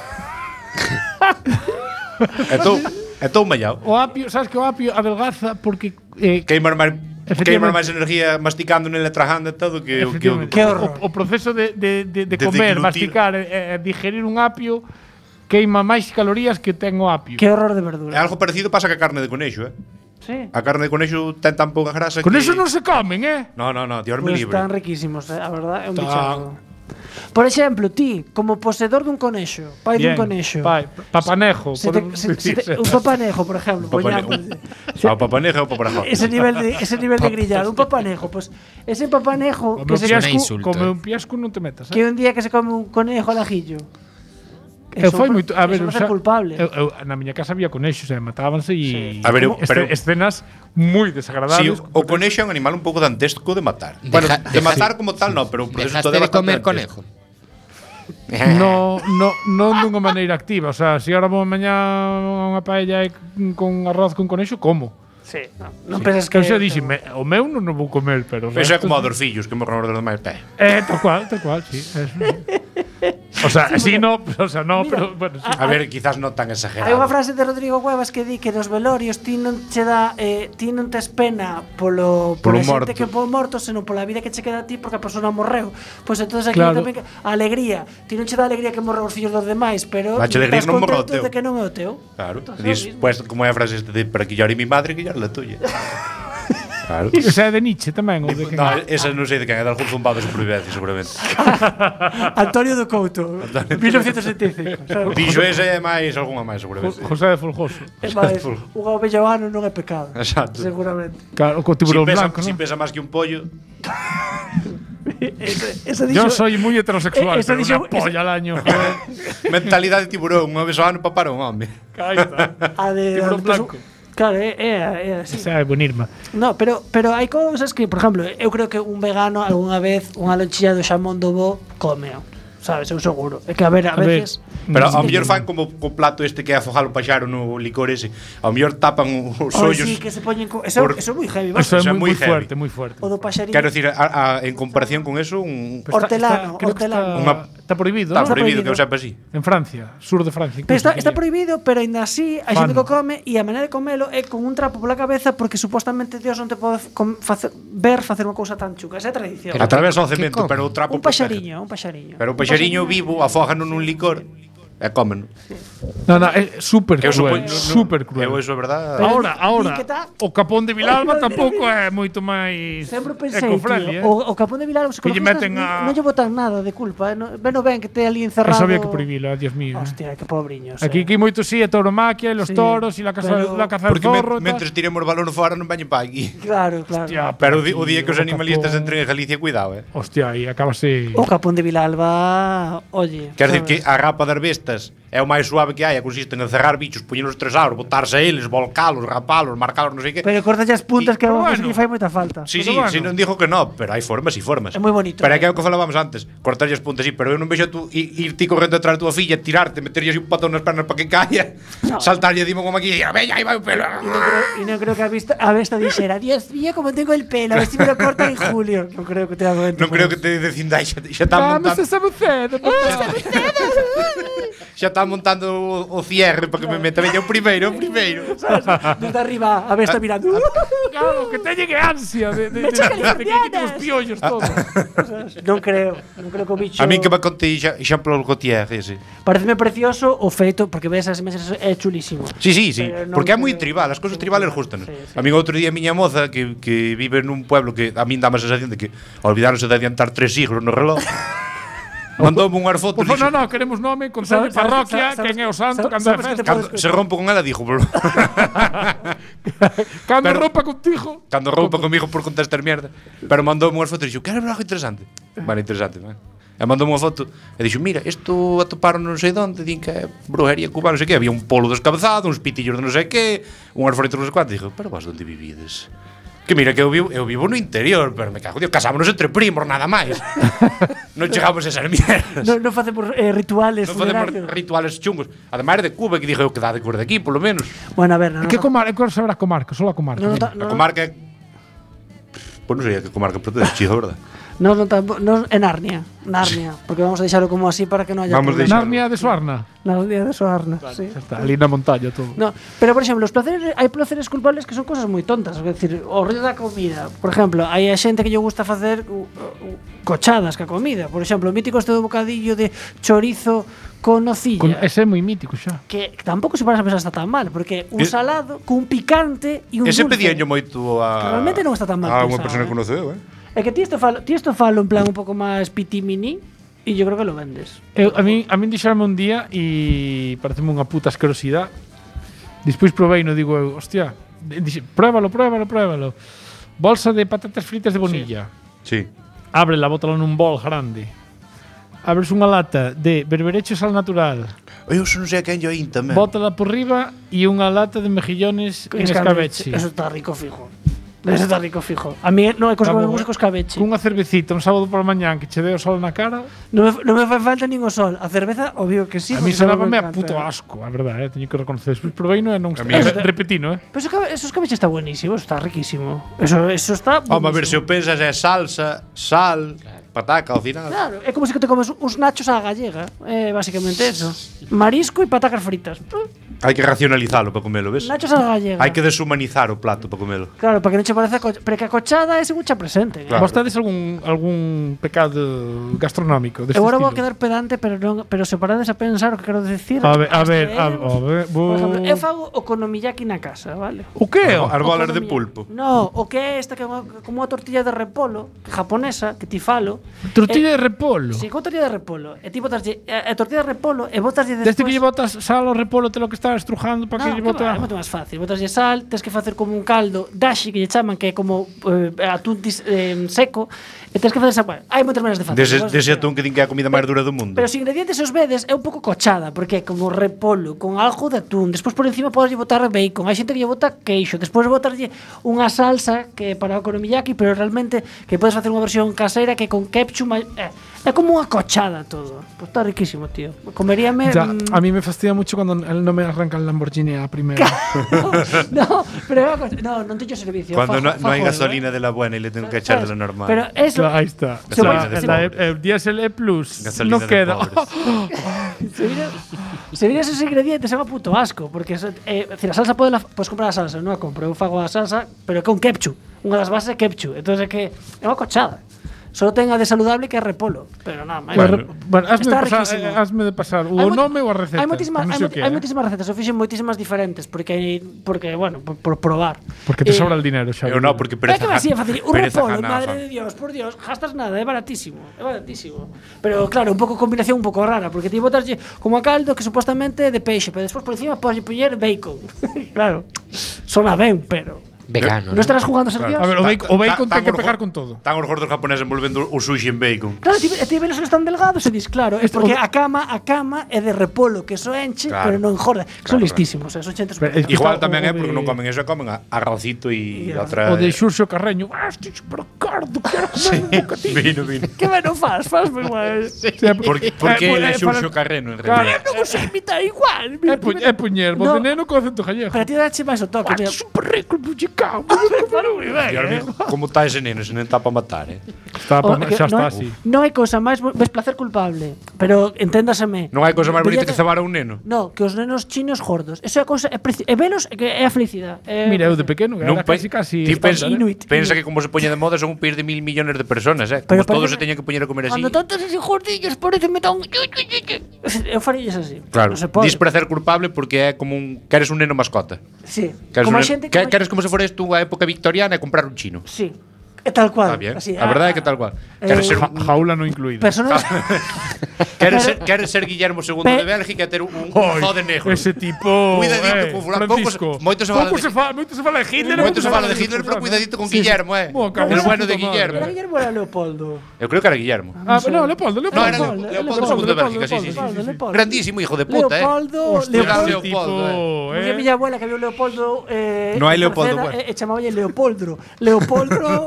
E tou, e tou mallao. O apio, sabes que o apio adelgaza porque eh, Queimar máis Efectivamente. queimar máis energía masticando nele, tragando e todo que o que o- efectivamente, Que horror. o, o proceso de, de, de, de De comer, deglutir. masticar e eh, digerir un apio queima máis calorías que ten o apio. Que horror de É verdura. algo parecido pasa ca carne de conexo, eh? Sí. A carne de conexo ten tan pouca grasa Con que eso non se comen, eh? No, no, no, Dios me Pues libre. están riquísimos, eh, a verdad, é un Tan- bichardo. Por exemplo, ti, como poseedor dun conexo, pai dun Bien. conexo. Pai, papanejo, se te, podemos se, se te, dicir. un papanejo, por exemplo, Papanejo. poñamos- Ah, papaneja ou paparajo. ese nivel de ese nivel de grillado, un papanejo, pues ese papanejo Come que un se piasco- piasco, insulto, come eh. un piasco non te metas, eh? que un día que se come un conejo al ajillo. Eu foi moito, a ver, eso o non é sea, culpable. Eu, eu, na miña casa había conexos, e matábanse e A ver, como eu- pero- escenas moi Sí, desagradables. o conexo é un animal un pouco dantesco de matar. Deja- bueno, de deja- matar como tal no, pero o proceso Dejaste todo é de bastante comer dantesco. conejo. No, no, non dunha maneira activa, o sea, se agora vou mañá unha paella e con arroz con conexo, como? Sí, no, non pensas que Que xa dixen, me, o meu non o vou comer, pero o Eso é resto como a sí. dos fillos que morren os demais. Pé. Eh, tal cual, tal cual, sí. Eso. O sea, sí, no, o sea, no, Mira, pero bueno, sí. A ver, quizás non tan exagerado. Hai unha frase de Rodrigo Cuevas que di que nos velorios ti non che dá eh, ti non tes pena polo Polo pola xente morto. que polo morto, senón pola vida que che queda a ti porque a persona morreu. Pois entonces aquí Claro. tamén que- a alegría, ti non che dá alegría que morreu os fillos dos demais, pero Dache alegría estás non morreu o contento teu. de que non é o teu. Claro. Entonces, Dis, é o mismo. pues, como é a frase este de para que llore mi madre, que llore la tuya. Claro. Esa é de Nietzsche tamén, ou de que No, esa non sei de quen, é de algún zumbado de supervivencia, seguramente. Antonio do Couto, mil novecientos setenta e cinco. sabes? Dixo ese é máis, algunha máis, seguramente. José de Folgoso. É máis, unha ovella ao ano non é pecado. Exacto. Seguramente. Claro, co Si tiburón pesa, blanco, si ¿no? pesa máis que un pollo. Ese, ese Yo dixo, soy muy heterosexual, Eh, esa pero dixo- una polla al año, joder. Mentalidade de tiburón, unha vez ao ano para un home. Ahí está. a de Tiburón a de- blanco. Claro, é, é, é así. Esa é bonirma. No, pero pero hai cousas que, por exemplo, eu creo que un vegano algunha vez unha lonchilla do xamón do bo comeo. Sabes, eu seguro. É que a ver, a, A ver, veces Pero ao Mm. mellor fan como co plato este que é afogar o paxaro no licor ese. Ao mellor tapan os Oi, ollos. sí, que se poñen co, eso, por- eso é moi heavy, Eso vas. é Eso é moi, moi moi heavy. fuerte, moi fuerte. O do paxarín. Quero dicir, a, a, en comparación con eso, un, Pero hortelano, creo que hortelano. Está, Unha- está prohibido, está ¿no? prohibido, prohibido. que eu sepa así. En Francia, sur de Francia. Pero incluso, está, está diría. prohibido, pero aínda así hai xente Fano. que o come e a maneira de comelo é con un trapo pola cabeza porque supostamente Dios non te pode com, facer, ver facer unha cousa tan chuca. Esa é a tradición. Pero- Atravesa o ¿qué cemento, come? pero o trapo un protege. paxariño, un paxariño. Pero o paxariño vivo afógano nun licor E comen. No, no, é super Eu cruel, supoño- no- super cruel. Eu, iso é verdade. Pero Ahora, di- ahora, di que tá- o Capón de Vilalba tampouco é moito máis Sempre pensei, eco-friendly, tío, eh? o, o Capón de Vilar, os Que lle ecologistas meten ni- a- non lle botan nada de culpa, eh? no, ben o ben que te ali encerrado. Eso había que prohibilo, eh, Dios mío. eh. Hostia, que pobriños. Aquí eh. que moito sí, a tauromaquia, e los Sí, toros, e la caza, pero- la caza del Porque zorro. me, e tal. mentres tiremos o balón fora non veñen pa aquí. Claro, claro. Hostia, Pero o, di, o día que os tío, animalistas Capón. entren en Galicia, cuidado, eh. Hostia, e acabase. O Capón de Vilalba, oye. Quer dizer que sabes? a rapa das bestas é o máis suave que hai, e consiste en encerrar bichos, poñelos tres aros, botarse a eles, volcalos, rapalos, marcalos, non sei que. Pero cortas as puntas Y- que pero bueno. bueno. que fai moita falta. Sí, Pero sí, bueno. si non dijo que no, pero hai formas e formas. É moi bonito, Pero é eh. que é o que falábamos antes, cortar as puntas, sí, pero eu non vexo tú ir, ir ti correndo atrás da tua filla, tirarte, meterlle así un patón nas pernas para que caia, No. saltarlle dimo como aquí, e a veña, aí vai o pelo. Y no creo, y no creo que a vista, a vista dijera, Dios mío, como tengo el pelo, a ver si me lo cortan en julio. No creo que te haga Non creo que te decín dai, xa, xa están Vamos montando, a sabucedo, papá. xa están montando o, o cierre para que me meta, veña o primeiro, o primeiro. Desde arriba, a vista mirando. Claro, que teñe que ansia de, de, de, de, de que le quiten os piollos todo. Non creo, non creo que o bicho. A min que me contei xa, xa polo Gautier, ese. Pareceme precioso o feito, porque ves as imaxes, é chulísimo. Sí, sí, sí, Pero non porque é moi creo- tribal, as cousas tribales gustan. Sí, sí. A min outro día a miña moza que, que vive nun pueblo que a min dá a sensación de que olvidaronse de adiantar tres siglos no reloj. Mandoume unhas fotos. Por favor, dixo- no, no, queremos nome, concello, Sabes- sabes- parroquia, sabes- quen é o santo, sabes- cando é sabes que te festa. Cando se rompo con ela, dixo, pero Cando Pero- rompa contigo. cando rompa comigo por contestar mierda. Pero mandoume unhas fotos e dixo, que era algo interesante. Vale, interesante, vale. E mandoume unha foto e dixo, mira, isto atoparon non sei onde, din que é brujería cubana, non sei que, había un polo descabezado, uns pitillos de non sei que, unhas foritas non sei cuánto, dixo, pero vos onde vivides? Que mira, que eu vivo, eu vivo no interior, pero me cago, tío, casámonos entre primos, nada máis. Non chegamos a esas mierdas. Non no facemos eh, rituales Non facemos funerarios. rituales chungos. Ademais de Cuba, que dixo eu que dá de cor de aquí, polo menos. Bueno, a ver, non, Que non, comarca, que saberá comarca, solo a comarca. non, mira. non, A comarca é... Pois non sei a que comarca pertence, chico, verdad? non, non, tampo- non, é Narnia, Narnia, porque vamos a deixarlo como así para que non haya Vamos problema. deixar- Narnia de Suarna. Narnia de Soarna, sí. Xa está, ali na montaña todo. No, pero por exemplo, os placeres, hai placeres culpables que son cosas moi tontas, é dicir, o rollo da comida. Por exemplo, hai a xente que lle gusta facer uh, uh, cochadas ca comida. Por exemplo, o mítico este do bocadillo de chorizo con nocilla. Con, ese é moi mítico xa. Que tampouco se paras a pensar está tan mal, porque un E- salado cun picante e un Ese dulce. pedíanlle moito a... Que realmente non está tan mal A unha pensado, persona eh. que conoceu, eh? É que ti isto falo, ti isto falo en plan un pouco máis pitimini e yo creo que lo vendes. Eu, a min, a min dixerame un día e pareceme unha puta asquerosidade. Despois provei e non digo eu, hostia, dixe, pruébalo, pruébalo, pruébalo. Bolsa de patatas fritas de bonilla. Sí. Ábrela, bótala nun bol grande. Abres unha lata de berberecho e sal natural. Eu non sei a quen yo in tamén. Bótala por riba e unha lata de mejillones en escabeche. Eso está rico fijo. Eso está rico fijo. A mí non é cosa Está que me bo, gusta eh. co escabeche. Cunha cervecita un sábado pola mañán que che dé o sol na cara. Non me, non me fai falta nin o sol. A cerveza, obvio que sí. a mí porque sonábame me a encanta. puto asco, a verdade, eh, teño que reconocer. Despois provei no e non A está. mí- Eh, repetino, eh. Pero eso, eso escabeche está buenísimo, eso está riquísimo. Eso, eso está Home, a ver, se buenísimo. o pensas é salsa, sal, pataca ao final. Claro, é como se que te comes uns nachos á gallega. É basicamente eso. Marisco e patacas fritas. Hai que racionalizalo para comelo, ves? Nachos á gallega. Hai que deshumanizar o plato para comelo. Claro, para que non che pareza co pero que a cochada é según che presente. Claro. Vos tedes algún algún pecado gastronómico deste Eu agora vou estilo? quedar pedante, pero non, pero se parades a pensar o que quero dicir. A ver, a ver, a, abstraemos. a ver, Por exemplo, eu bo... fago okonomiyaki na casa, vale? O que? As bolas de Okonomiyaki. pulpo. No, o que é esta que é unha- como unha tortilla de repolo japonesa que ti falo. Tortilla de repolo. Si, con tortilla de repolo. E ti botaslle a, a tortilla de repolo e botaslle despois. Desde que lle botas sal ao repolo te lo que está estrujando para No, que lle que bota. va, é moito máis fácil. Botaslle sal, tens que facer como un caldo dashi que lle chaman, que é como eh, atún dis, eh, seco, e tens que facer esa, bueno, hai moitas maneiras de facer. Dese, Vos- dese atún que din que é a comida máis dura do mundo. Pero os ingredientes os vedes é un pouco cochada, porque é como repolo con algo de atún. Despois por encima podes botar bacon. Hai xente que lle bota queixo. Despois botarlle unha salsa que é para o okonomiyaki, pero realmente que podes facer unha versión caseira que con ketchup, ma- é, é como unha cochada todo. Pues está riquísimo, tío. Comeríame Ya, mm, a mí me fastidia mucho cuando él no me arranca el Lamborghini a primera. no, pero é unha cocha- no, non teño servicio. Cuando fajo- no, no hai fajo, gasolina de la buena e le tengo que echar de la normal. Pero eso, Claro, ahí está. Se O va- sea, se la va- E- el diésel E Plus Gasolina no de queda. pobres. se viras, se viras esos ingredientes é unha puto asco, porque eso, eh, decir, a salsa pode podes comprar a salsa, non a compro, eu fago a salsa, pero con ketchup, unha das bases é ketchup, entonces é que é unha cochada. Solo ten a de saludable que é repolo, pero nada máis. Bueno, bueno, hazme, Está de pasar, riquísimo. eh, hazme de pasar o Hai mo- nome ou a receta. Hai moitísimas, Non hai, sei o mo- que hai é. moitísimas recetas, eu fixen moitísimas diferentes porque porque bueno, por, por probar. Porque te Eh, sobra el dinero, xa. Eu non, porque É pereza que me hacía fácil. Un pereza repolo, gana, madre fan. de Dios, por Dios, gastas nada, é baratísimo, é baratísimo. Pero claro, un pouco combinación un pouco rara, porque ti botaslle como a caldo que supostamente é de peixe, pero despois por encima podes poñer bacon. Claro. Sona ben, pero Vegano. non estarás jugando a ser Dios. A ver, o bacon, o bacon Tan- ten que tan pegar orjo- con todo. Tan os gordos japoneses envolvendo o sushi en bacon. Claro, ti, ti velos que están delgados e dis, claro, é Este- porque o- a cama, a cama é de repolo, que eso enche, Claro. pero non engorda. Que son Claro, listísimos, eh, son xentes Pero super- el- Igual Está tamén o é porque de- non comen eso, comen a- arrocito e E outra. O de Xurxo Carreño. Ah, estou super cardo, quero comer un bocadinho. Vino, vino. Que ben o faz, faz moi mal. Sí, Porque, porque eh, ele é eh, Xurxo para- Carreno, en Claro. realidad. Non o sei imitar igual. É, pu é puñer, bo No. de neno co acento gallego. Pero ti dache máis o toque, Ah, mira. super rico el bullicao. Dios mío, como está ese neno? Se non está para matar, eh? Está, O- pa- que xa non está hai- así. Non hai cousa máis bo- ves placer culpable, pero enténdaseme. Non hai cousa máis bonita que Veríate- cebar a un neno. No, que os nenos chinos gordos. Eso é a cousa, é, preci- é velos é que é a felicidade. É Mira, eu de pequeno, que Non era pe- casi casi ti pensa, estándar, eh. Inuit. pensa que como se poñe de moda son un país de mil millones de personas, eh? Pero Como todos parece- se teñen que poñer a comer así. Cando tantos así gordillos parecen tan... Eu farías así. Claro, Non se pode. dis placer culpable porque é como un queres un neno mascota. Sí. Queres, Como un a neno- xente que, que... queres como se fores tú a época victoriana e comprar un chino. Sí. É tal cual. Está bien. Así, A verdade é que tal cual. Queres ser Ja- un, jaula no incluída. Personas... queres ser, queres ser Guillermo segundo Pe- de Bélgica e ter un, un Oi, zoo de negro. Ese tipo, Cuidadito eh, con fulano. Pouco se- Francisco. moito se fala Pouco de- se fala, moito se fala de Hitler. Moito se pouco fala de Hitler, pero fulano, eh. cuidadito con Guillermo, eh. Bueno, cabrón, El bueno de puta madre. Guillermo. Era Guillermo era Leopoldo. Eu creo que era Guillermo. Ah, no, Leopoldo, Leopoldo. No, era Leopoldo, Leopoldo, Leopoldo, segundo de Leopoldo, Bélgica, sí, sí, Leopoldo, sí. Leopoldo, Leopoldo. Grandísimo hijo de puta, eh. Leopoldo, Hostia, Leopoldo. ese tipo, Leopoldo, Moi a eh. miña abuela que viu Leopoldo eh, No hai en Leopoldo, Cerceda, bueno. e, e chamaballe Leopoldo. Leopoldo.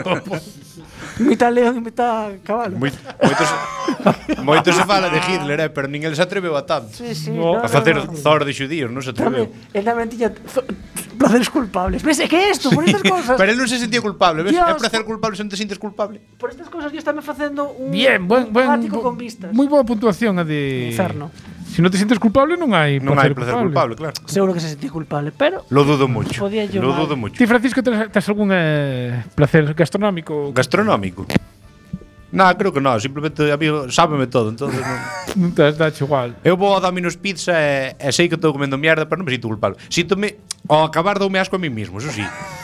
Imita león, imita cabalo. Moito, moito, se, moito se fala de Hitler, eh, pero nin el se atreveu a tanto. Sí, sí, No, no, A facer no, no. Thor de xudíos, non se Tamén, atreveu. el tamén tiña zo- placeres culpables. Ves, é que é isto, por estas cosas. Pero él non se sentía culpable, ves? Dios, É placer culpable se non te sintes culpable. Por estas cosas Dios tamén facendo un Bien, buen, un buen, ático bu- con vistas. Muy boa puntuación a de Inferno. Si no te sientes culpable non hai Non hai placer culpable, claro. Seguro que se sentía culpable, pero Lo dudo mucho. Podía yo Lo mal. dudo mucho. Ti, Francisco, tes, tes algún eh, placer gastronómico? Gastronómico. Nah, creo que non, simplemente a mí sábeme todo, entonces non. Non te dache igual. Eu vou a Domino's Pizza e, e sei que estou comendo mierda, pero non me sinto culpable. Síntome ao acabar doume asco a mí mismo, eso sí.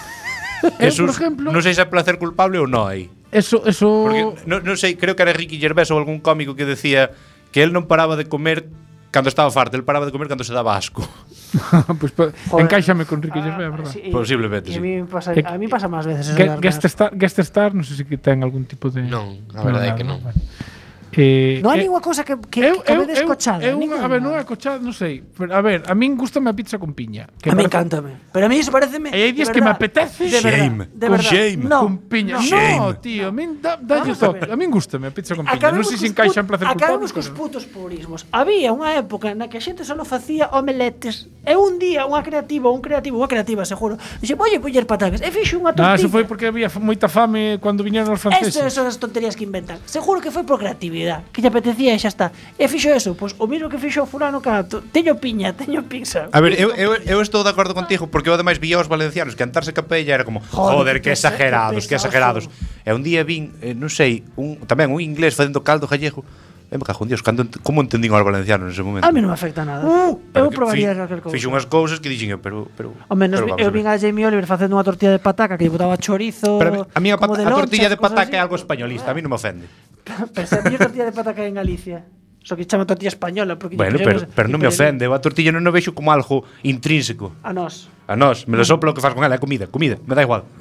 Eso, por ejemplo- non sei se é placer culpable ou non aí. Eso, eso... Porque non, non sei, creo que era Ricky Gervais ou algún cómico que decía que él non paraba de comer cando estaba farto, él paraba de comer cando se daba asco. pues, pa- Joder. encáixame con Ricky Gervais, Ah, verdad? sí, y- Posiblemente, y sí. A mí pasa, Que- a mí pasa máis veces eso. Ge- de dar Guest asco. Star, Guest Star, non sei se que ten algún tipo de... Non, a verdade é que non. Vale. Eh, Non hai eh, ninguna cousa que que, eu, que eu, me descochada. eu, eu, a ver, non é cochada, non sei. Pero, a ver, a min gustame a pizza con piña. Que A mí parece- encántame. Pero a mí eso parece E hai días que me apetece De verdad, Shame. de Con verdad. shame. No, con piña. no. No, Shame. tío, a min da, dalle Vamos a toque. ver. A min gustame a pizza con piña. Non Acabemos sei se cos encaixa en put- placer culpable. Acabemos cos pero- putos purismos. Había unha época na que a xente solo facía omeletes. E un día unha creativa, un creativo, unha creativa, seguro, dixe, "Voy a poñer patacas." E fixo unha Ah, tortilla. eso foi porque había f- moita fame cando viñeron os Esto franceses. son as tonterías que inventan. Seguro que foi por creatividade, que lle apetecía e xa está. E fixo eso, pois o mismo que fixo o fulano cato. Teño piña, teño pizza. A ver, eu, eu, eu estou de acordo contigo porque eu ademais vi aos valencianos que antarse ca paella era como Joder, joder, que que pesa- exagerados, que que pesados exagerados. E un día vin, eh, non sei, un tamén un inglés facendo caldo gallego. E me cago en Dios, cando, ent- como entendín aos valencianos nese momento? A mí non me afecta nada. Uh, eu que probaría fi- calquer cousa. Fixo unhas cousas que dixen eu, pero pero Ao menos pero vamos eu a ver. vin a Jamie Oliver facendo unha tortilla de pataca que lle botaba chorizo. Pero a mí a, como pat- de a lonchas, tortilla de cosas pataca así. é algo españolista, a mí non me ofende. Pero se a mellor tortilla de pataca en Galicia. Só que chama tortilla española porque lle Bueno, pero, puxemos- pero non me lle ofende, eu a tortilla non o vexo como algo intrínseco. A nós. A nós, me lo soplo o que faz con ela, é comida, comida, me dá igual.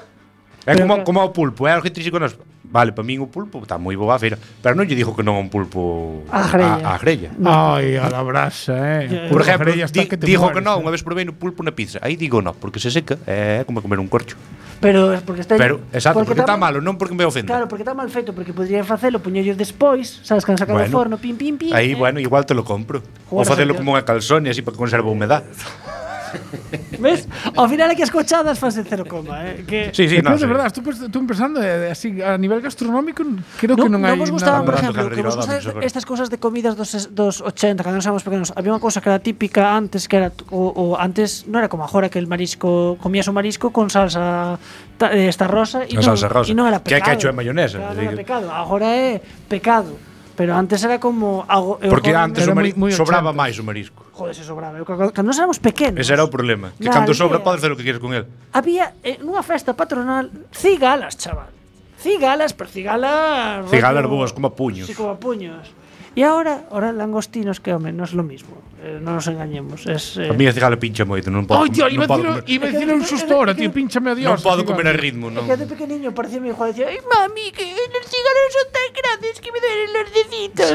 É Pero como, que- como o pulpo, é algo intrínseco nos. Vale, para min o pulpo está moi boa a feira, pero non lle dijo que non é un pulpo A grella. a, a grella. Ai, a la brasa, eh. Yeah. Por Pura exemplo, grella hasta di, que te dijo que mueres, non, eh. unha vez probei no pulpo na pizza. Aí digo non, porque se seca é como comer un corcho. Pero é porque está Pero, exacto, porque, está mal- malo, non porque me ofenda. Claro, porque está mal feito, porque podrían facelo, poñellos despois, sabes, cando sacan do Bueno, forno, pim pim pim. Aí, eh. bueno, igual te lo compro. Ou Jugar a facelo ser- como unha calzone así para que conserve a humedad. ¿Ves? Ao final aquí as cochadas fanse cero coma, eh? Que Sí, sí, Pero no, de sí. verdad, estou estou pensando eh, así a nivel gastronómico creo no, que non hai non vos gustaban, por nada. Tanto exemplo, que vos Carreiro gustan Adams agora. estas cosas de comidas dos, ses- dos ochenta, cando nos éramos pequenos. Había unha cousa que era típica antes, que era o, o antes non era como agora que el marisco, comías o marisco con salsa ta, eh, esta rosa e A non, salsa rosa. e non era Que é pecado. ketchup e mayonesa, Claro, non así era que- pecado, agora é pecado. Pero antes era como algo eu Porque agora- antes Era o mari- moi- moi sobraba ochenta. máis o marisco. Joder, se sobraba. Eu, cando cando nos éramos pequenos. Ese era o problema. Que Na cando sobra aldea podes facer o que quieres con el. Había eh, nunha festa patronal cigalas, chaval. Cigalas, pero cigalas. Cigalas rollo- boas, como a puños. Sí, como a puños. E ahora, ahora langostinos que, home, non é lo mismo. Eh, non nos engañemos. Es, eh, A mí a cigala pincha moito, non podo. Ai, tío, iba a non podo decir, comer- iba a decir un susto ahora, tío, pínchame a Dios. Non podo tío. comer a ritmo, é non. que de pequeniño parecía mi hijo decía, ay, mami, que los cigalos son tan grandes que me duelen los deditos.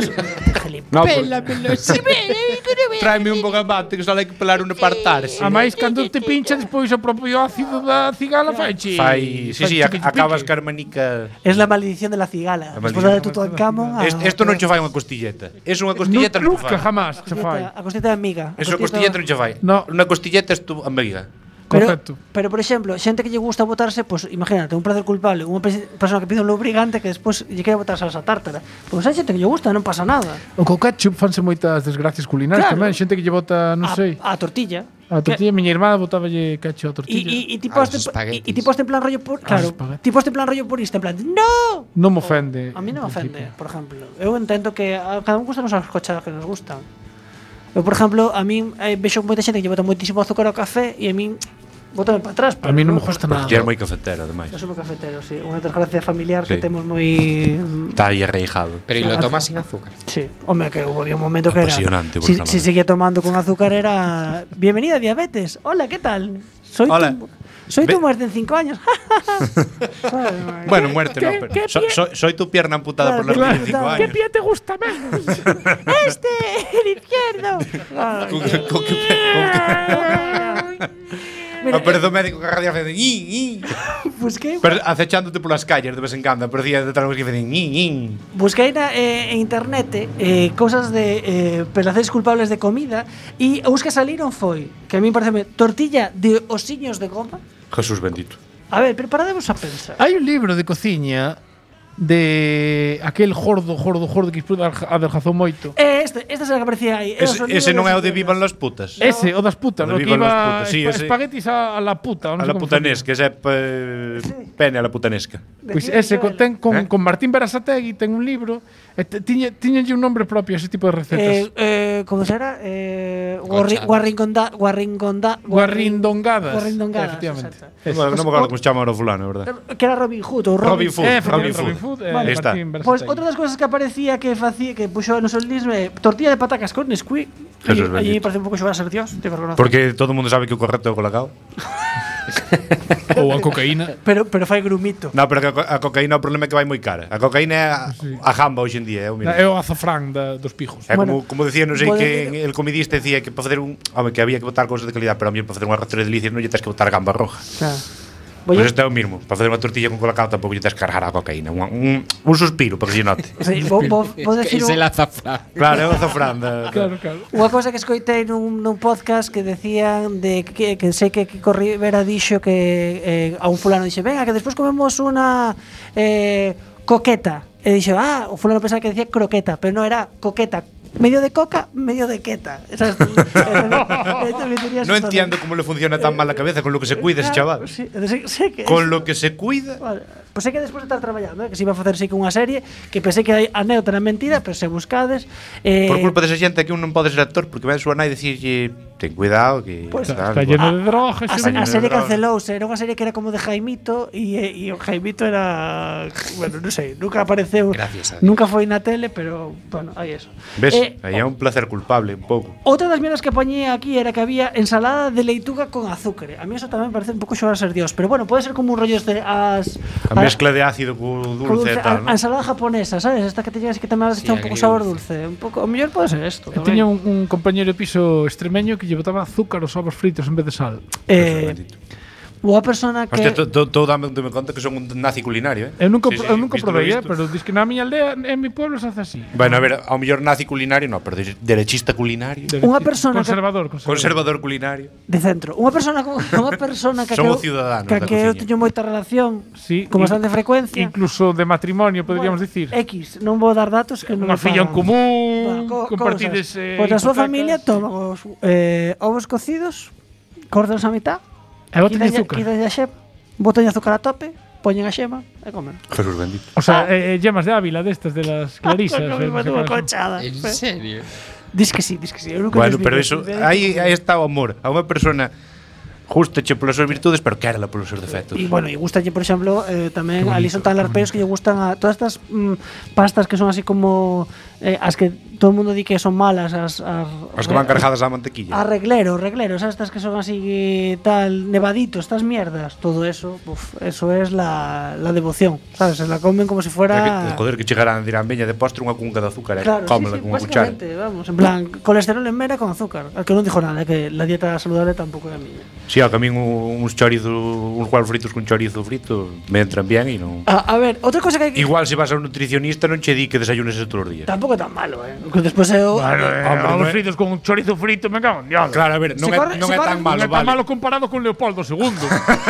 No, Pélamelo, sí. Tráeme un bogavante que só hai que pelar unha partarse. A máis cando te pincha despois o propio ácido da cigala faiche. Fai, sí, sí, chiqui, ac- acabas chiqui. carmanica. Es la maldición de la cigala. La Después maldición. de Tutankamón. a- Est- Esto non che fai unha costilleta. Es unha costilleta non che Nunca fai. jamás se fai. A costita de amiga. Eso costilleta non che fai. No. Unha costilleta es tu amiga. Pero, Correcto. pero, por exemplo, xente que lle gusta botarse, pues, imagínate, un placer culpable, unha pe- persona que pide un lubricante que despois lle quere botar salsa tártara. Pois hai xente que lle gusta, non pasa nada. O co ketchup fanse moitas desgracias culinarias Claro. tamén, xente que lle bota, non a, sei. a tortilla. A tortilla, miña irmá botáballe ketchup a E, tortilla. e, e ti A los poste, e, espaguetis. e ti poste en plan rollo por, claro, espaguetis. ti poste en plan rollo purista, en plan, no. Non me ofende. A mí non me en ofende, principio. por exemplo. Eu entendo que a cada un gusta as cochadas que nos gustan. Eu, por exemplo, a mí eh, vexo moita xente que lle bota moitísimo azúcar ao café e a mí bótame para atrás. A mí non me gusta nada. Porque é moi cafetero, ademais. Eu sou moi cafetero, sí. Unha desgracia familiar que Sí. temos moi... Está aí arraigado. Pero y lo tomas sin azúcar. Sí, home, que hubo había un momento que era... Apasionante, Si, por si favor. seguía tomando con azúcar era... Bienvenida, diabetes. Hola, ¿qué tal? Soy Hola. tu... Soy Ve- tu muerte en cinco años. Bueno, muerte no, pero qué so- pie- so- soy tu pierna amputada Claro, por los claro, veinticinco claro. ¿Qué años. pie te gusta menos? ¡Este! ¡El izquierdo! Ay, Con que- con que- con que- Mira, Aparece o médico que radio hace ñi, ñi. busquei, Pero acechándote polas calles de vez en cando, parecía detrás que facen ñi, ñi. busquei na, eh, en internet eh, cosas de eh, placeres culpables de comida e os que saliron foi, que a mí parece tortilla de osiños de goma. Jesús bendito. A ver, pero parademos a pensar. Hai un libro de cociña de aquel gordo, gordo, gordo que despois adelgazou moito. Eh, este, este será que aparecía aí. Ese, ese non é o de Vivan las putas. Ese, o das putas, O o de que Viva las iba putas, sí, espa- ese. espaguetis a, a la puta, o non A sei la como putanesca, ese é pe- pene a la putanesca. Pois ese con, ten con, Eh? con Martín Berasategui ten un libro e te, tiña, tiñenlle un nombre propio a ese tipo de recetas. Eh, eh, como será? Eh, guarri, Cochada. guarringonda, guarringonda, Guarrindongadas. Guarrindongadas. Efectivamente. exacto. Ese. Non, non me acordo como se chama ahora o fulano, verdad? Que era Robin Hood ou Robin, Robin Hood. Eh, Robin efectivamente, Robin Food. Food. eh, Vale. Ahí está. Martín Pois Berasategui. outra das cousas que aparecía que facía que puxo no seu lismo é tortilla de patacas con Nesquik. Jesús Allí bendito. parece un pouco xogar a ser Dios, te reconocer. Porque todo o mundo sabe que o correcto é o colacao. Ou a cocaína. pero pero fai grumito. Non, pero que a co- a cocaína o problema é que vai moi cara. A cocaína é a, a jamba hoxe en día, é o mismo. É o azafrán da, dos pijos. É Bueno, como, como decía, non sei pode que decir- el comidista decía que para facer un, home, que había que botar cousas de calidad, pero a mí para facer unha ratura de delicias non lle tens que botar gamba roja. Claro. Pois Voy pues este é o mismo, para facer unha tortilla con colacao tampouco lle tens que cargar a cocaína, un, un, un suspiro para que se note. Sí, vou, vou, vou Es, decir es un- el azafrán. Claro, é o azafrán da, da- Claro, claro. Unha cosa que escoitei nun, nun podcast que decían de que, que sei que Kiko Rivera dixo que eh, a un fulano dixe, venga, que despois comemos unha eh, coqueta. E dixo, ah, o fulano pensaba que decía croqueta, pero non era coqueta. Medio de coca, medio de queta. Esa es, Non entiendo como le funciona tan mal a cabeza con lo que se cuida ese chaval. Sí, sé, sé que Con lo que se cuida. Vale. Pois sei que despois de estar traballando, eh, que se iba a facer sei que unha serie, que pensei que a anécdota era mentira, pero se buscades eh, Por culpa desa xente que un non pode ser actor porque ven a súa nai dicirlle ten cuidado que Pues, Está, tal, está lleno de drogas. A, sí. a, a Está serie lleno de drogas. cancelouse, era unha serie que era como de Jaimito e, e o Jaimito era, bueno, non sei, nunca apareceu, Gracias a Dios. nunca foi na tele, pero bueno, aí eso. Ves, Eh, aí é un placer culpable un pouco. Outra das mierdas que poñía aquí era que había ensalada de leituga con azúcar. A mí eso tamén parece un pouco xogar a ser Dios, pero bueno, pode ser como un rollo de as A mezcla de ácido co co dulce e tal, a, a ¿no? ensalada japonesa, sabes? Esta que teñas que tamén Sí, está un pouco agridulce. sabor dulce, un pouco, o mellor pode ser isto. Eu tiña un, un compañero de piso extremeño que lle botaba azúcar aos ovos fritos en vez de sal. eh, Unha persona que Hostia, todo dame conta que son un nazi culinario, eh? Eu nunca, Sí, sí, eu nunca visto lo provei, eh, visto. pero dis que na miña aldea, en mi pueblo se hace así. Bueno, a ver, ao mellor nazi culinario, no, pero de- derechista culinario, Derechista. Unha persona que- conservador, conservador. conservador culinario. de centro, unha persona con unha persona que Somos que eu- ciudadanos que, da que eu cociña. teño moita relación Sí, con in- bastante frecuencia. Incluso de matrimonio, poderíamos dicir. X, non vou dar datos que non Unha me filla en pagan. común, Bueno, co- compartides cosas. eh, Pois a súa hipotecas. familia toman os eh, ovos cocidos, cortan a mitad, E botan quítanlle- azúcar. quítanlle a xema, botan azúcar a tope, poñen a xema e comen. Jesús bendito. O sea, eh, eh, yemas de Ávila destas de las clarisas. eh, no sé Unha cuáles son. cochada. En serio? Dis que sí, dis que sí. Eu nunca Bueno, nos pero vi, eso, pero- aí, aí está o amor. A unha persona justache polas súas virtudes, pero quérala polos seus defectos. E bueno, e gustalle, por exemplo, eh, tamén ali son tan larpeos que lle gustan a todas estas mm, pastas que son así como eh, as que todo o mundo di que son malas, as as, As que van cargadas á mantequilla. a reglero, reglero, sabes estas que son así tal nevaditos, estas mierdas, todo eso, uf, eso es la, la devoción, sabes, se la comen como si É fuera que, joder, que chegarán a dirán veña de postre unha cunca de azúcar, eh? Claro, Cómela sí, sí, con unha cuchara. básicamente, vamos, en plan, colesterol en mera con azúcar. Al que non dijo nada, que la dieta saludable tampouco é a miña. Si, sí, ao camín uns chorizos, uns huevos fritos con chorizo frito me entran bien e non. A, a ver, outra cosa que hai que Igual se vas a un nutricionista non che di que desayunes eso todos os días. tampouco é tan malo, eh. Que despois eu Bueno, eh, Hombre, ovos non é- fritos con un chorizo frito, me cago en diablo. Claro, a ver, non Se é, corre- non se é corre- tan Non malo, é tan vale. malo comparado con Leopoldo segundo.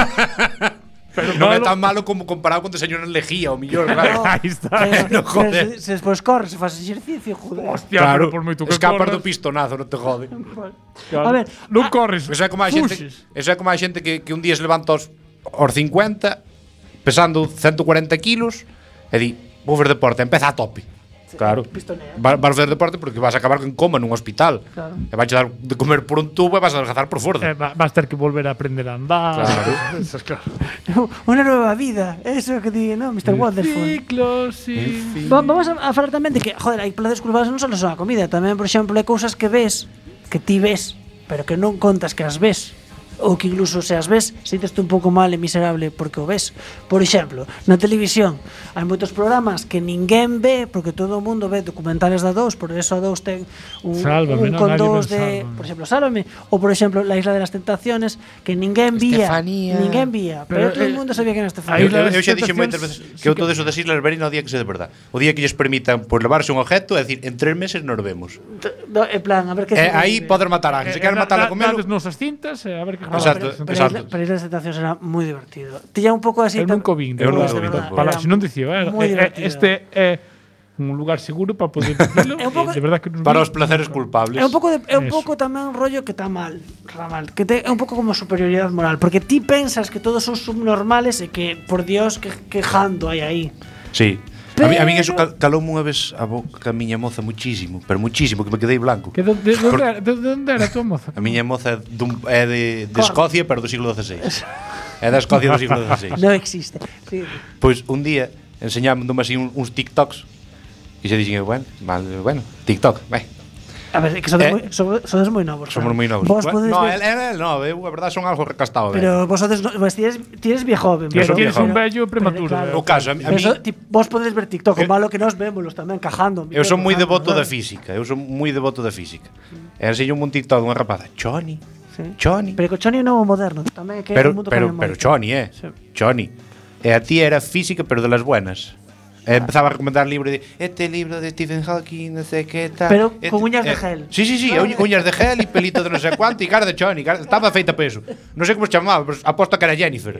Pero Non é malo- tan malo como comparado con desayuno en lejía, o millor, claro. Aí está. Pero, No, joder. pero se, se despois corre, se faz exercicio, joder. Hostia, Claro, pero por moito que escapas corras, do pistonazo, non te jode. claro. A ver, non ah, corres. Eso é como a xente, fuxes. eso é como a xente que, que un día se levanta aos, aos cincuenta pesando ciento cuarenta kilos e di, vou ver deporte, empeza a tope. Claro. pistonea. Vas, vas ver deporte porque vas a acabar en coma nun hospital. Claro. E vais a dar de comer por un tubo e vas a adelgazar por forza. Eh, va- vas ter que volver a aprender a andar. Claro. Eso es claro. Unha nova vida, eso que di, no, mister Wonderful. Ciclos, sí. Va- Vamos a, a falar tamén de que, joder, hai placeres culpables non só son a comida, tamén, por exemplo, hai cousas que ves, que ti ves, pero que non contas que as ves. Ou que incluso se as ves, sinteste un pouco mal e miserable porque o ves. Por exemplo, na televisión hai moitos programas que ninguén ve porque todo o mundo ve documentales da dous, por eso a dous ten un, Sálvame, un non? con Nadie dous ve de, Sálvame. por exemplo, Sálvame, ou por exemplo, La Isla de las Tentaciones, que ninguén vía, Estefanía. ninguén vía, pero, Pero, todo o eh, mundo sabía que era a Estefanía. Eu, Isla eu, das eu xa dixen moitas Tentacións veces que eu todo eso das islas verei no día que sea de verdad. O día que lles permitan por levarse un objeto, é dicir, en tres meses nos vemos. No, en plan, a ver que E aí poder matar a Eh, alguén. Se queren matar a comelo, Dades nosas cintas, eh, a ver que Exacto, pero, pero, exacto. Isla- pero Isla das Tentacións era moi divertido. Tilla un pouco así. Eu tam- nunca o vin, de Eu non verdade. o vi verdade, tampouco. Para, era se non dicía, eh, moi eh, divertido. este é un lugar seguro para poder dicilo. É un pouco- de verdade que non para vi. os placeres culpables. É un pouco de, é un Eso. pouco tamén un rollo que está mal, ramal, que te, é un pouco como superioridade moral, porque ti pensas que todos son subnormales e que por Dios que quejando hai aí. Sí. A mí, a mí eso Pero- cal- caloume unha vez a boca a miña moza muchísimo, pero muchísimo, que me quedei blanco. Que de, de, de, onde era, de, de onde era a tua moza? A miña moza é, dun, é de, de Corre. Escocia, pero do siglo dezasseis. É da Escocia do siglo dezasseis. Non existe. Sí. Pois un día enseñámosme así un, uns TikToks e xa dixen, bueno, vale, bueno, TikTok, vai. A ver, é que sodes Eh, moi so- sodes moi novos. Somos claro. moi novos. Vos Bueno, podedes no, ver, el, el, no, eu a verdade son algo recastado, pero vos sodes no, vos ti eres, ti eres viejoven, Tienes- pero- tienes pero- un vello prematuro, pero, eh. O caso, a mí- a pero mí- so- ti- vos podedes ver TikTok, o Eu- malo que nós vémolos tamén cajando. Eu son moi cajando, devoto da ¿sabes? física, eu son moi devoto da física. E enseño un TikTok dunha rapaza, Choni, Sí. Choni. Pero que o Choni non é o moderno, tamén é que Pero, o mundo pero, cambia pero moito. Choni, eh. Sí. Choni. E a ti era física, pero de las buenas. E empezaba a recomendar libros de este libro de Stephen Hawking, no sé qué tal. Pero este, con uñas de eh, gel. Sí, sí, sí, uñ- uñas de gel e pelito de no sé cuánto e cara de Choni, cara, estaba feita peso. Non sei como se chamaba, pero aposto que era Jennifer.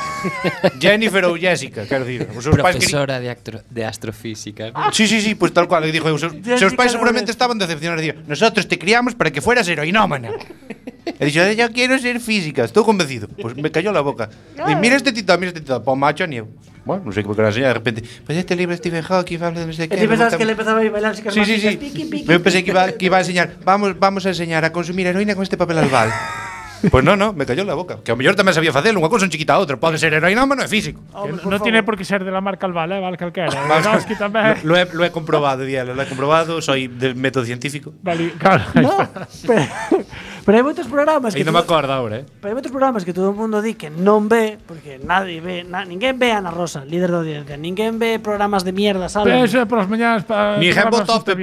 Jennifer ou Jessica, quero dicir. Os seus pais querían. Profesora de, actro- de astrofísica. Sí, sí, sí, pues tal cual, dijo, os seus, Jessica seus pais Lorenzo. seguramente estaban decepcionados, dicían, nosotros te criamos para que fueras heroinómana. E dixo, yo quiero ser física, estou convencido. Pues me cayó la boca. Y mira este tito, mira este tito, pon macho, ni eu. Bueno, non sei como que era enseñar, de repente, pues este libro de Stephen Hawking habla de no sé E qué. ti pensabas me que le gusta- empezaba a bailar chicas Sí, sí, sí. mágicas, piqui, piqui, Eu pensei piqui. que iba, que iba a enseñar, vamos, vamos a enseñar a consumir heroína con este papel albal. Pues no, no, me cayó la boca. Que ao mellor tamén sabía facelo, unha cousa un chiquita a outra. Pode ser heroinómano e físico. Hombre, por non favor. tiene por que ser de la marca Alval, eh, vale calquera. Lewandowski tamén. Lo he, lo he comprobado, Dielo, lo he comprobado, soy del método científico. Vale, claro. aí No, está. pero, pero hai moitos programas que Ainda todo- me acordo ahora, eh. pero hai moitos programas que todo o mundo di que non ve, porque nadie ve, na, ninguén ve a Ana Rosa, líder da audiencia, ninguén ve programas de mierda, Pero ¿sabes? eso é por as mañás para Ninguén programas vota ao este P P. viejas.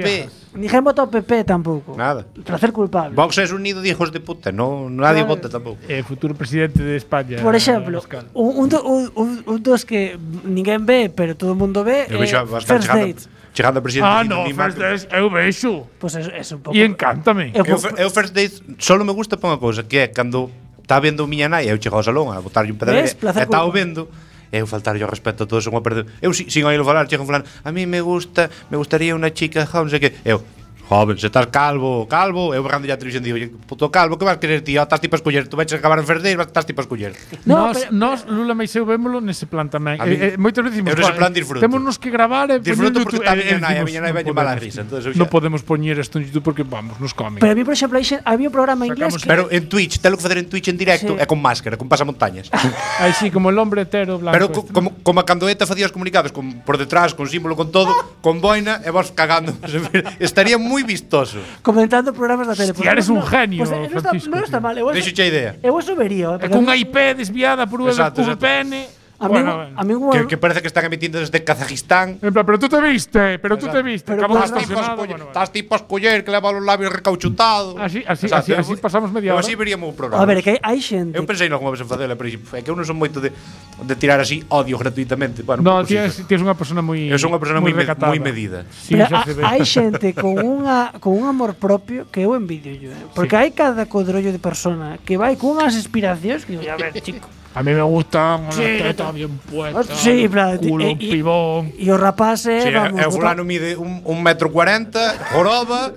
Ninguén vota ao P P tampouco. Nada. Placer culpable. Vox es un nido de hijos de puta, no nadie Claro. vota tampouco. Eh, futuro presidente de España. Por exemplo, Pascal. un, un, do- un, un, un dos que ninguén ve, pero todo o mundo ve, Eu é vexo a Pascal First chegando, Date. chegando a presidente Ah, dicindo, no, "Ni First marco". Days, eu vexo. Pois pues é, é un pouco. E encántame. Eu, Eu, fer- eu First Date solo me gusta por unha cousa, que é cando está vendo miña nai, eu chego ao salón a botarlle un pedal Ves? e Placer está o culpable. vendo. E eu faltarlle ao respeto a todos son a perder. Eu si, sin oírlo falar, chego falando, a mí me gusta, me gustaría unha chica joven, non sei que. Eu, joven, se estás calvo, calvo, eu berrando ya a televisión digo, "Oye, puto calvo, que vas querer ti? Oh, estás tipo a escoller, tú vais a acabar en First Date, estás tipo a escoller." No, nos, pero- nos, Lula mais eu vémolo nese plan tamén. A mí- Eh, eh, moitas veces dicimos, eu nese "Joder, plan disfruto." Temos que gravar e Disfruto poñer porque YouTube", está a e- miña e nai, a decimos, miña nai "Non velle mala podemos". risa, entonces eu Non xa- podemos poñer isto en YouTube porque vamos, nos comen. pero a mí, por exemplo, aí xe- había un programa inglés Sacamos- que Pero en Twitch, telo que facer en Twitch en directo Sí. é con máscara, con pasamontañas. Aí sí, como el hombre hetero blanco. Pero co, este. como, como a cando ETA facía os comunicados con, por detrás, con símbolo, con todo, con boina, e vos cagando. Estaría moi vistoso. comentando programas da tele. Hostia, eres un genio, Pues, eh, non está, Francisco, non está tío. mal. Eu Deixo a idea. Eu eso vería. E con unha I P desviada por un Exacto, V exacto. P N. A mí, Bueno, a mí Que, que parece que están emitindo desde Kazajistán. en plan, pero tú te viste, pero tú te viste. Pero Acabas estás Estás tipo a estacionado, escoller, bueno, bueno. estás tipo a escoller que leva os labios recauchutados. Así- así- Exacto, así- así eu- pasamos media eu hora. así veríamos o programa. A ver, é que hai, hai xente. Eu pensei non como vez en facela, pero é que eu non son moito de, de tirar así odio gratuitamente. Bueno, No, un pouco tienes, sí, tienes unha persona moi Eu son unha persona moi me- recatada. moi medida. Sí, Pero xa a- se ve. hai xente con unha con un amor propio que eu envidio yo, eh? Porque hai cada codrollo de persona que vai con unhas inspiracións que digo, a ver, chico. A mí me gusta una Sí, teta yo- bien puesta. Sí, en plan, culo, e- un e- pibón. E o rapaz é, Sí, vamos, e o bota- fulano mide un, un metro cuarenta, joroba,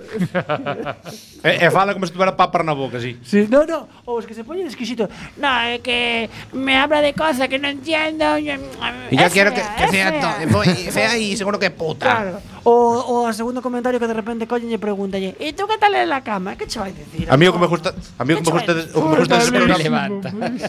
e, e fala como se tuvera papas na boca, así. Sí, no, no, ou os que se poñen exquisito. No, é que me habla de cosas que non entiendo. E yo quiero que, que sea, to- foi- fea y seguro que puta. Claro. O, o a segundo comentario que de repente collen e pregúntalle, "E tú que tal en la cama?" Que che vai dicir? A mí o que me gusta, a mí o que me gusta, de- o que me gusta dese Me programa, levanta.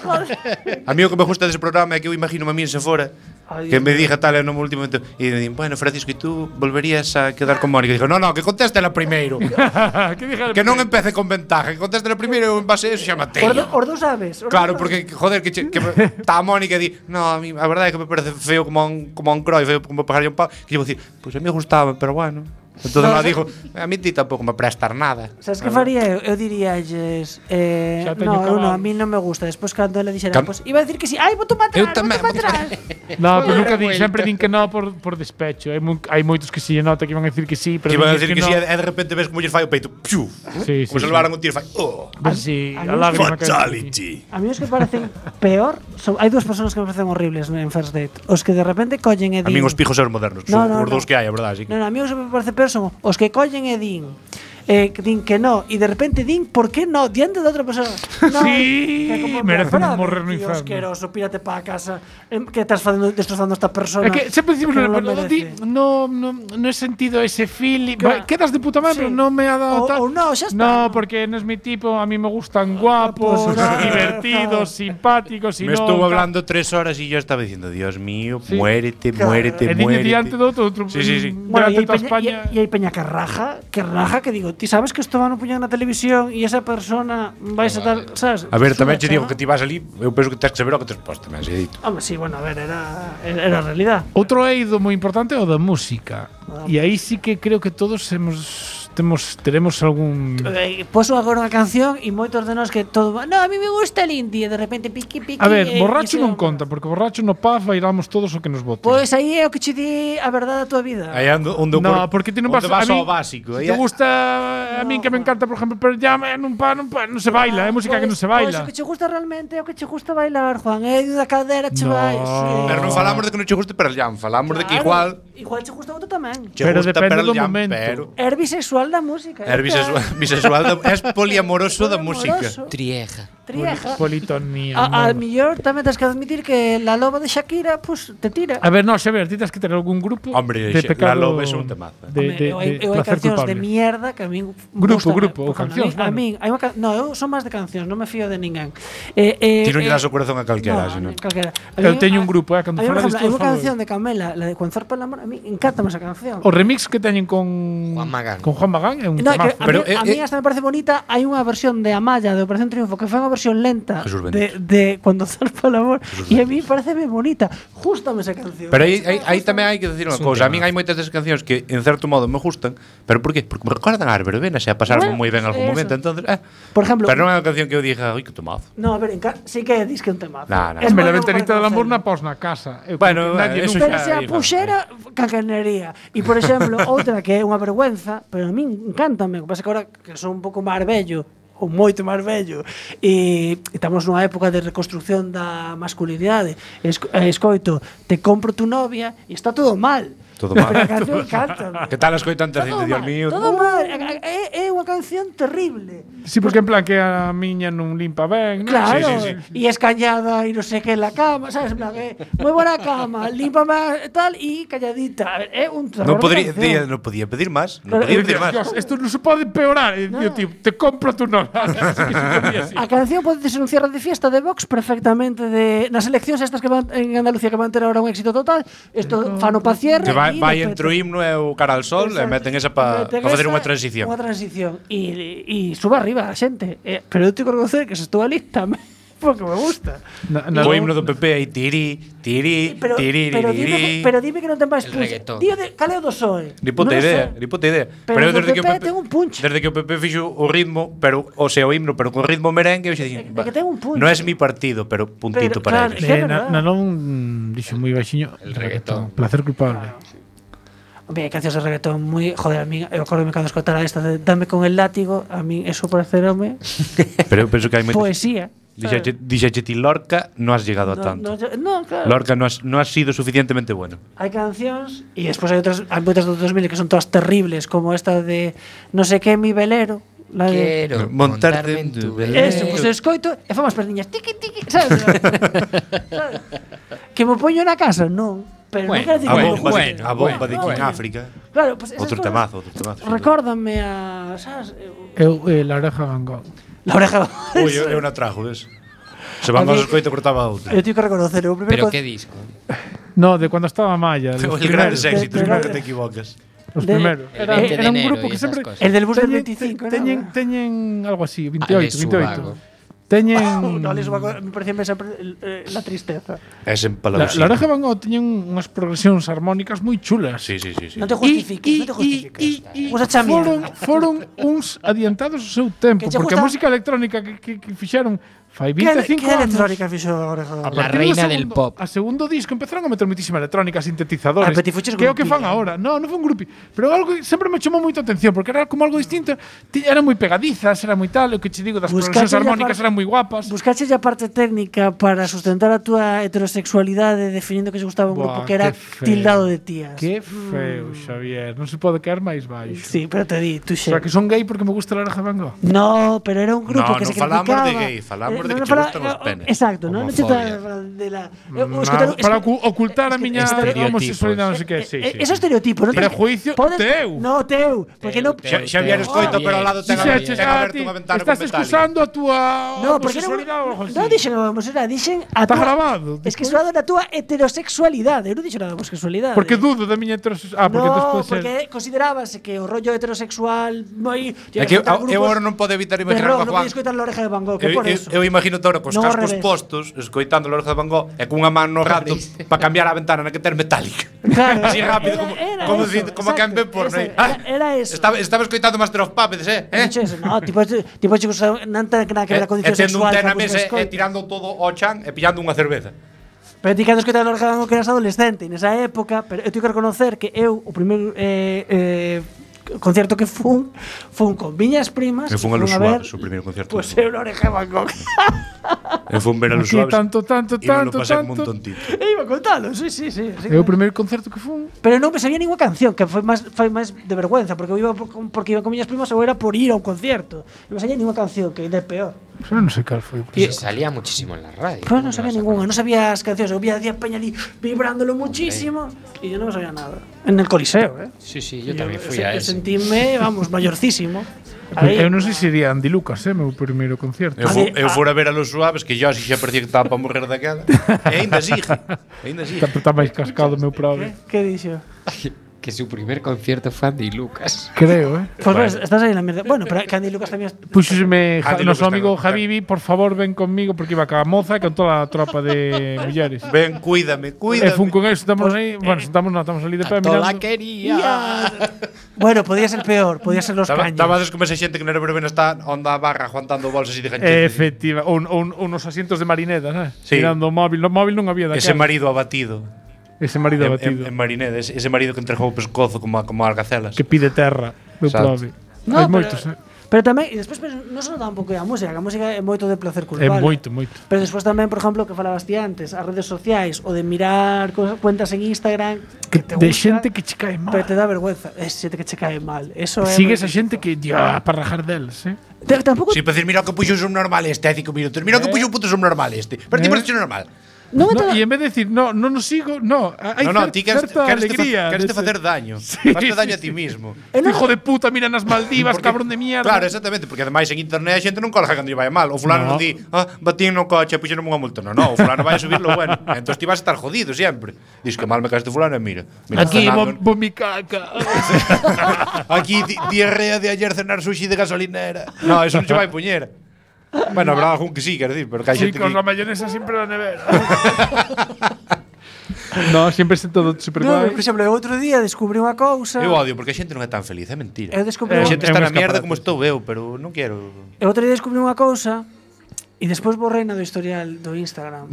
a mí o que me gusta dese programa é que eu imagino a mí en fora Ay, que Dios me diga tal en un último momento e me din, bueno, Francisco, e tú volverías a quedar con Mónica? E digo, no, no, que conteste la primeiro. ¿Qué dije? Que non empece con ventaja, que conteste la primeiro e eu en base a eso xa matei. Os, do, os dous sabes. os Claro, dous porque, joder, que, che, que me, está a Mónica e di, no, a mí a verdade é que me parece feo como un, como un croy, feo como pagarlle un pau. Que lle vou dicir, pois pues a mí gustaba, pero bueno. Entonces No, no, no. dijo, a mí ti tampouco me prestar nada. Sabes que faría eu? Eu diríalles eh, Xa teño no, eu no, a cabalo. mí non me gusta. Despois cando ele dixera, Cam- pues, iba a decir que sí. Ai, voto para Eu atrás, tamén, voto para voto atrás. No, pero Joder, nunca di, vuelta. sempre din que no por, por despecho. Hai, mu- hai moitos que si nota que iban a decir que sí, pero Que iba a din decir que, no. si e de repente ves como lle fai o peito, piu. Sí, Como sí, se sí. levaran un tiro, fai, oh. Ves si A a mí- lágrima cae aquí. Fatality. A mí os que parecen peor son, hai dúas persoas que me parecen horribles en First Date. Os que de repente collen e A din min os pijos eran modernos, No, son no, os no. dous que hai, a verdade, así que. Non, a mí os que me parece peor son os que collen e din eh, que din que no e de repente din por qué no diante de outra persona. No, Sí, que como, merecen "Pero, morrer no tío, inferno". asqueroso, pírate para casa. em, Que estás facendo destrozando a esta persona. É que sempre dicimos, que no, non lo no, merece. di- no, no, no he sentido ese feeling. Claro. Va, quedas de puta madre, Sí. pero no me ha dado O- tal. o no, xa está. No, porque no es mi tipo. A mí me gustan guapos, pues, no, divertidos, claro. simpáticos. Y Me no, estuvo tal. hablando tres horas y yo estaba diciendo, Dios mío, Sí. muérete, Claro. muérete, E diñe muérete. diante do outro, outro Sí, sí, sí. Bueno, delante e hai de toda peña, España. e, e hai peña que raja, que raja, que digo, ti sabes que isto van a poñer na televisión e esa persona vais a dar, sabes? A ver, tamén che Súbete, digo ¿no? que ti vas ali, eu penso que tens que saber o que tes posto, tamén, se dito. Hombre, sí, bueno, a ver, era, era a realidad. Outro eido moi importante é o da música. E aí sí que creo que todos hemos temos teremos algún Eh, Poso agora unha canción e moitos de nós que todo va, no, a mí me gusta el indie, e de repente piqui piqui. A ver, e- borracho e se- non conta, porque borracho no paz bailamos todos o que nos voten. Pois aí é o que che di a verdade da tua vida. Aí ando onde No, porque ti non vas, onde vas a mí, ao básico. Si aí te é- gusta a min que me encanta, por exemplo, pero ya non pa, non pa, non se baila, é música que non se Pois baila. o que che gusta realmente é o que che gusta bailar, Juan, é da cadera che No. vais. eh. Pero non falamos de que non che guste Pearl Jam, falamos de que Claro, igual igual che gusta outro tamén. che Pero gusta depende Pearl do Jam, momento. pero É bisexual da música. é bisexual, bisexual da, és poliamoroso da música. Poliamoroso. Trieja. Trieja. Politonía. A, a no. mellor tamén tens que admitir que la loba de Shakira pues, te tira. A ver, no, Xavier, ti tens que ter algún grupo Hombre, de xe- pecado La Loba é un temazo. de, Hombre, de, eu, hai- de eu hai placer cancións culpable. de mierda que a min Grupo, gustan, grupo, ou porque cancións, a min, bueno. a min hai unha ca- no, eu son máis de cancións, non me fío de ninguén. Eh, eh, Ti non lle eh, das o corazón a calquera, no, senón. calquera. A Eu min- teño un a- grupo, eh, cando a mí, por falades exemplo, hai todos unha falo canción de Camela, la de Cuando zarpa el amor, a mí encántame esa canción. O remix que teñen con Juan Magán. Con Juan Magán é un No, é que temazo. a, Pero, mí, a eh, mí eh, hasta me parece bonita. Hai unha versión de Amaya de Operación Triunfo que foi unha versión lenta Jesús de, bendito. de Cuando zarpa el amor e a mí parece moi bonita. Gústame esa canción. Pero aí, aí, aí tamén hai que decir unha Es un cousa. A min temazo. hai moitas desas cancións que en certo modo me gustan, pero por qué? Porque me recordan as verbenas e a pasarme Bueno, moi ben algún eso. momento, entonces, eh. Por ejemplo, Pero non é unha canción que eu diga, "Ui, que tomazo". No, a ver, en ca- sí que dis que é un temazo. Nah, nah. Es Me la moi ventanita para del amor na conocerlo. pos na casa. Eu Bueno, creo que nadie eh, eso nunca- Pero se a hija, puxera, cacanería. E, por exemplo, outra que é unha vergüenza, pero a min encántame. O que pasa que agora que son un pouco máis vello, ou moito máis vello, e, e estamos nunha época de reconstrucción da masculinidade. E esco- e escoito, te compro tu novia e está todo mal. Todo mal. Pero a canción encántame. Que tal as coitan Está ter todo Dios mal, mío? todo mal. É, é unha canción terrible. Sí, porque en plan que a miña non limpa ben, non? Claro, Sí, sí, sí. e escañada e non sei que en la cama, sabes? En plan, eh, moi buena cama, límpame tal e calladita. A ver, é un terror Non de podría, canción. día, non podía pedir máis, non Pero- podía E pedir dices, máis. Dios, esto non se pode empeorar. E No. no. Tío, te compro tu novia. Así que se podía así. A canción pode ser un cierre de fiesta de Vox perfectamente de nas eleccións estas que van en Andalucía que van ter ahora un éxito total. Isto fano pa cierre. Que vai, e vai lo entre o petan. himno e o cara al sol e Exacto. meten esa para Meten pa facer esa, unha transición. Unha transición. E, e suba arriba a xente. Eh, pero eu te conocer que se estou ali tamén porque me gusta. Na, na, O himno do P P aí tiri, tiri, Pero, tiri, pero, dime, que- pero dime que non ten máis El punch. reggaetón. Dío de, cal é o do P S O E? Ni puta Non o idea, sei. ni puta idea. Pero eu o do desde que o P P P P ten un punch. Desde que o P P fixo o ritmo, pero o sea, o himno, pero con ritmo merengue, eu xa dixen, É que ten un punch. non é mi partido, pero puntito Pero, para claro, eles. é que eh, é na, verdad. na non dixo moi baxiño. El reggaetón. Placer culpable. Hombre, hai cancións de reggaetón moi... Joder, a mí, eu acordo cando escotara esta de Dame con el látigo, a mí eso parecerome Pero eu penso que hai moitos. poesía. Dixache, dixache ti Lorca, non has llegado a No, tanto. no, yo- no, claro. Lorca non has, non has sido suficientemente bueno. Hai cancións e despois hai outras, hai moitas dos dos mil que son todas terribles, como esta de no sé que mi velero, la de Quero Montarte montarme en en tu tu velero. velero. Eso, pues escoito e fan as perdiñas tiqui tiqui, sabes? ¿Sabes? Que me poño na casa, non. Pero Bueno, non quero dicir A que bueno, me bomba, guste. de, a bomba de bueno. King África. Claro, pues esas Outro cosas temazo, outro temazo. Recórdame a, sabes? Eu, eh, la oreja Van Gogh. La oreja. Ui, eu, eu na trajo, ves? Se van A mí- aos escoito cortaba outro. Eu teño que reconocer, o primeiro Pero con- que disco? No, de cuando estaba Maya. Los El primeros. grandes éxitos, de- nunca de- te equivocas. Los de- primeros. El Era, veinte de era un enero grupo y que esas sempre cosas. El del bus del teñen- veinticinco, te- ¿no? teñen, teñen algo así, Ale veintiocho, veintiocho. Subago. Teñen No, les va a- me parecía sempre eh, la tristeza. Es en La, palabras. la oreja Van Gogh teñen unhas progresións armónicas moi chulas. Sí, sí, sí, sí. Non te justifiques, non te justifiques. Usa cha foron, mierda. foron uns adiantados ao seu tempo, Que che porque a gusta- música electrónica que, que, que fixeron fai Que, veinticinco que anos. electrónica fixo a oreja? A La partir do reina del segundo- pop. A segundo disco empezaron a meter moitísima electrónica, sintetizadores. Ah, pero ti fuches que é o que grupi, fan eh. agora. No, non foi un grupi, pero algo que sempre me chamou moita atención, porque era como algo distinto. Ti- Eran moi pegadizas, era moi tal, o que che digo das progresións Buscache armónicas par- eran moi guapas. Buscache a parte técnica para sustentar a túa heterosexualidade definindo que se gustaba un Buah, grupo que era que feo. tildado de tías. Que feo, Xavier, non se pode caer máis baixo. Sí, pero te di, tú O sea, xe. que son gay porque me gusta la oreja Van Gogh. No, pero era un grupo No, que non se falamos criticaba. de gay, falamos de que non che fala- gustan os penes. Exacto, non? Non che Homofobia. está de la eu- No, escoitar- para es- ocu- ocultar a es que- miña estereotipos. homosexualidade, non sei que, Eh, sí, eh, sí. Eso é estereotipo, non? Prejuicio teu. No, teu, porque non Teu, teu, Xavier teu. escoito, pero ao lado ten a- Dixeches, ten ah, aberto ti unha ventana con estás metálico. excusando a túa No, porque non, homosexualidade ou algo así. non dixen a homosexualidade, dixen a Está túa- grabado. Es que excusando a túa heterosexualidade, eu non dixen nada de homosexualidade. Porque dudo da miña heterosexualidade. Ah, porque no, despois porque considerábase que o rollo heterosexual moi É que eu, eu agora non podo evitar de imaginar rock, a non Juan. podes escoitar a oreja de Van Gogh, que Eu, por eu, eso. eu imagino todo cos Non ao cascos revés. postos, escoitando a Lorca de Van Gogh e cunha man no rato para cambiar a ventana na que ter metálica. Claro, Así rápido, era- como, era como, eso, dicir- como a quen exacto, ve por ese- aí. era- era eso. Estaba, estaba escoitando Master of Puppets, eh? eh? Dicho eso, no, tipo, tipo chicos, non ten nada que ver a E, e condición tendo un sexual. té que a na mesa música e escoita. tirando todo ao chan e pillando unha cerveza. Pero ti cando escoitas a oreja de Van Gogh que eras adolescente, nesa época, pero eu teño que reconocer que eu, o primeiro eh, eh, concierto que fun, fun con miñas primas. Eu fun a fun Los ver, Suaves, o primeiro concierto. Pois eu na oreja de Van Gogh. Eu fun ver a Los Aquí Suaves. tanto, tanto, e me lo tanto, pasei como un tanto. tontito. E iba a contalo, sí, sí, sí. sí É o primeiro concerto que fun. Pero non me sabía ninguna canción, que foi máis foi máis de vergüenza, porque eu iba por- porque iba con miñas primas ou era por ir a un concierto. Non me sabía ninguna canción, que é peor. Pero non sei cal foi. Y salía muchísimo en la radio. Pues no ¿Cómo sabía vas a ninguna, no sabía as cancións, eu vía a Peña ali vibrándolo muchísimo e yo non sabía nada. En el Coliseo, eh. Sí, sí, yo Y también fui se- a eu ese. Sentíme, vamos, mayorcísimo. Aí. Eu non sei se iría Andy Lucas, eh, meu primeiro concerto. Eu, fu, A eu ver, fora ver a Los Suaves, que yo así xa parecía que estaba para morrer daquela. E aínda sigue. Aínda sigue. Está, está máis cascado meu prado. Que dixo? que su primer concierto fue Andy Lucas. Creo, eh. Pues ves, estás aí na merda. Bueno, pero Candy Lucas tamén Puxoseme ja, Andy noso Lucas amigo tamén. Javivi, por favor, ven conmigo porque iba ca moza e con toda a tropa de mulleres. Ven, cuídame, E cuídame. fun con eso, estamos aí, bueno, estamos, no, estamos ali de pé Toda mirando. quería. Bueno, podía ser peor, podía ser los caños. Estabades como esa xente que na verbena está onda a barra aguantando bolsas e de ganchete. Efectiva, un, un, unos asientos de marineda, ¿sabes? Sí. Mirando o móvil, no móvil non había daquela. Ese marido abatido. Ese marido En, abatido. en, en Marineda, ese, ese marido que entregou o pescozo como, a- como a algacelas. Que pide terra, do Exacto. prove. No, Hai pero- moitos, eh. Pero tamén, e despois pero non só tampouco é a música, que a música é moito de placer É culpable. moito, moito. Pero despois tamén, por exemplo, que falabas ti antes, as redes sociais ou de mirar cosas, cuentas en Instagram que te De gusta, xente que che cae mal. pero te dá vergüenza. É xente que che cae mal. Eso é Sigue moi esa xente que, dia, para rajar deles, eh. Te- tampouco Si, para decir, mira o que puxo un subnormal este, hai cinco minutos. Mira o que puxo un puto subnormal este. Pero ti Eh. parece normal. non é No, todo. e en vez de decir, no, non nos sigo, no, hai No, no, cer- ti queres, certa queres, te, alegría. queres te dese- facer daño. Sí, Faste sí, daño a sí. ti mismo. Eu non- Hijo de puta, mira nas Maldivas, Porque- cabrón de mierda. Claro, exactamente, porque ademais en internet a xente non colga cando lle vai mal. O fulano No. non di, ah, batín no coche, puxeron unha multa. No, no, o fulano vai a subirlo bueno. Entón ti vas a estar jodido sempre. Dis que mal me caes de fulano e mira. mira Aquí, Fernando, bo, bo mi caca. aquí di- diarrea de ayer cenar sushi de gasolinera. No, eso non se vai poñer. Bueno, habrá algún que sí, quero decir, pero que hai xente Chicos, que... la mayonesa siempre en la nevera. No, siempre es todo super No, guay. por exemplo, eu outro día descubrí unha cousa. Eu odio, porque a xente non é tan feliz, é mentira. Eu descubrí Eh, A unha- xente é está un na mierda escaparate. como estou eu, pero non quero... Eu outro día descubrí unha cousa e despois borrei na do historial do Instagram.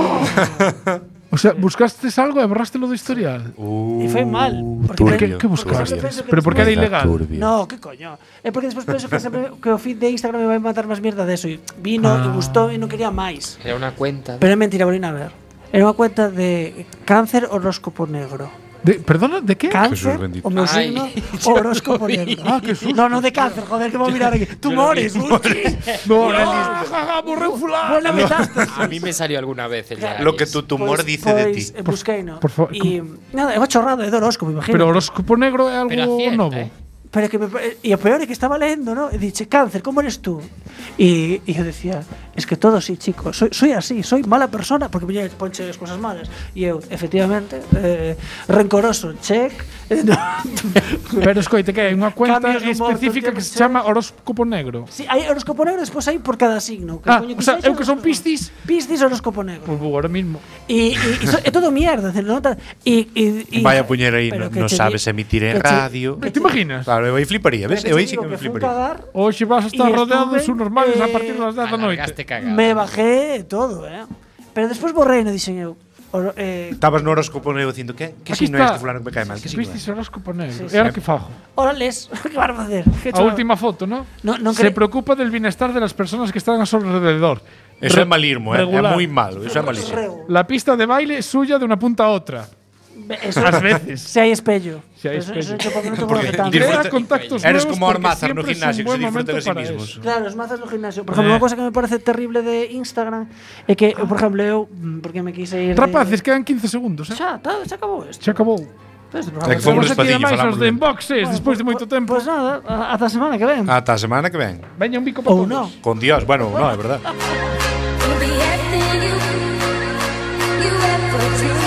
O sea, buscaste algo e borrástelo do historial. E foi mal. Porque ¿Por pe- qué- qué porque buscaste? sempre penso que Pero por qué era despois- ilegal? No, que coño. É porque despois penso que sempre que o feed de Instagram me vai matar máis mierda deso. E vino, Ah. e gustou e non quería máis. Era una cuenta. Pero é mentira, volvín a ver. Era unha cuenta de cáncer horóscopo negro. De, perdona, ¿de qué? Cáncer, Jesús bendito. o meu Ay, signo, yo horóscopo negro. Ah, qué susto. No, no de cáncer, joder, que vou mirar aquí. Tumores, Uchi. No, ja, ja, borré un fulano. Buena metástasis. A mí me salió alguna vez el de Lo que Aries. tu tumor Pois- dice de ti. pois, eh, busqueino. por favor, E nada, é unha chorrada, é de horóscopo, imagino. Pero horóscopo negro é algo Pero acierta, novo. eh. Pero que me, e o peor é que estaba lendo, ¿no? E dice, cáncer, ¿cómo eres tú? E, e eu decía, es que todo sí, chico, soy, soy así, soy mala persona, porque me ponche as cosas malas. E eu, efectivamente, eh, rencoroso, check. Eh, no. Pero escoite que hai unha cuenta Cambios de humor, específica que tonterías, se chama horóscopo negro. Sí, hai horóscopo negro, despois hai por cada signo. Que Ah, coño o sea, sexa, eu que son horóscopo- Piscis. Piscis, horóscopo negro. Pois vou ahora mismo. E, e, e so, é todo mierda, se nota. E, e, e, Vai a puñer aí, pero no, que no che sabes di- emitir en que che- radio. que Te imaginas? Claro, eu aí fliparía, ves? que Eu che aí sí digo que me que fui fliparía. cagar, Hoxe vas a estar E rodeado de estuve, subnormales a eh, partir das dez da noite. Alargaste cagado. me bajé todo, eh. Pero despois borrei no dixen eu. Oro- eh, Estabas no horóscopo negro dicindo que que Aquí signo é está. este fulano que me cae mal, que signo Piscis é? horóscopo negro. Sí, E sí. ahora que fajo? Órales, que van a facer? Que A chorrada. última foto, ¿no? No, non Se cre- preocupa del bienestar de las personas que están a su alrededor. Eso é Re- malismo, eh? É regular. moi malo, eso é malísimo. Rego. La pista de baile es suya de una punta a otra. Be- Eso, Ás veces. Se hai espello. Se hai Eso- espello. eso porque non te Porque tanto. disfruta- Crea contactos Eres nuevos como porque Ormázar no siempre es un gimnasio, que buen se disfrutan momento a sí para mismos. eso. Claro, os mazas no gimnasio. Por exemplo, Eh. unha cosa que me parece terrible de Instagram é que, eu, por exemplo, eu, mm, porque me quise ir de- Rapaces, quedan quince segundos, eh? Xa, tá, xa acabou isto. Se acabou. Este É programa que xa- fomos Estamos aquí despaciño, ademais falamos os de ben. Inboxes, Bueno, despois de pues- moito tempo. Pois nada, a- ata a semana que ven. Ata a semana que ven. Veña un bico para Ou todos. non. Con Dios, bueno, no, é verdad.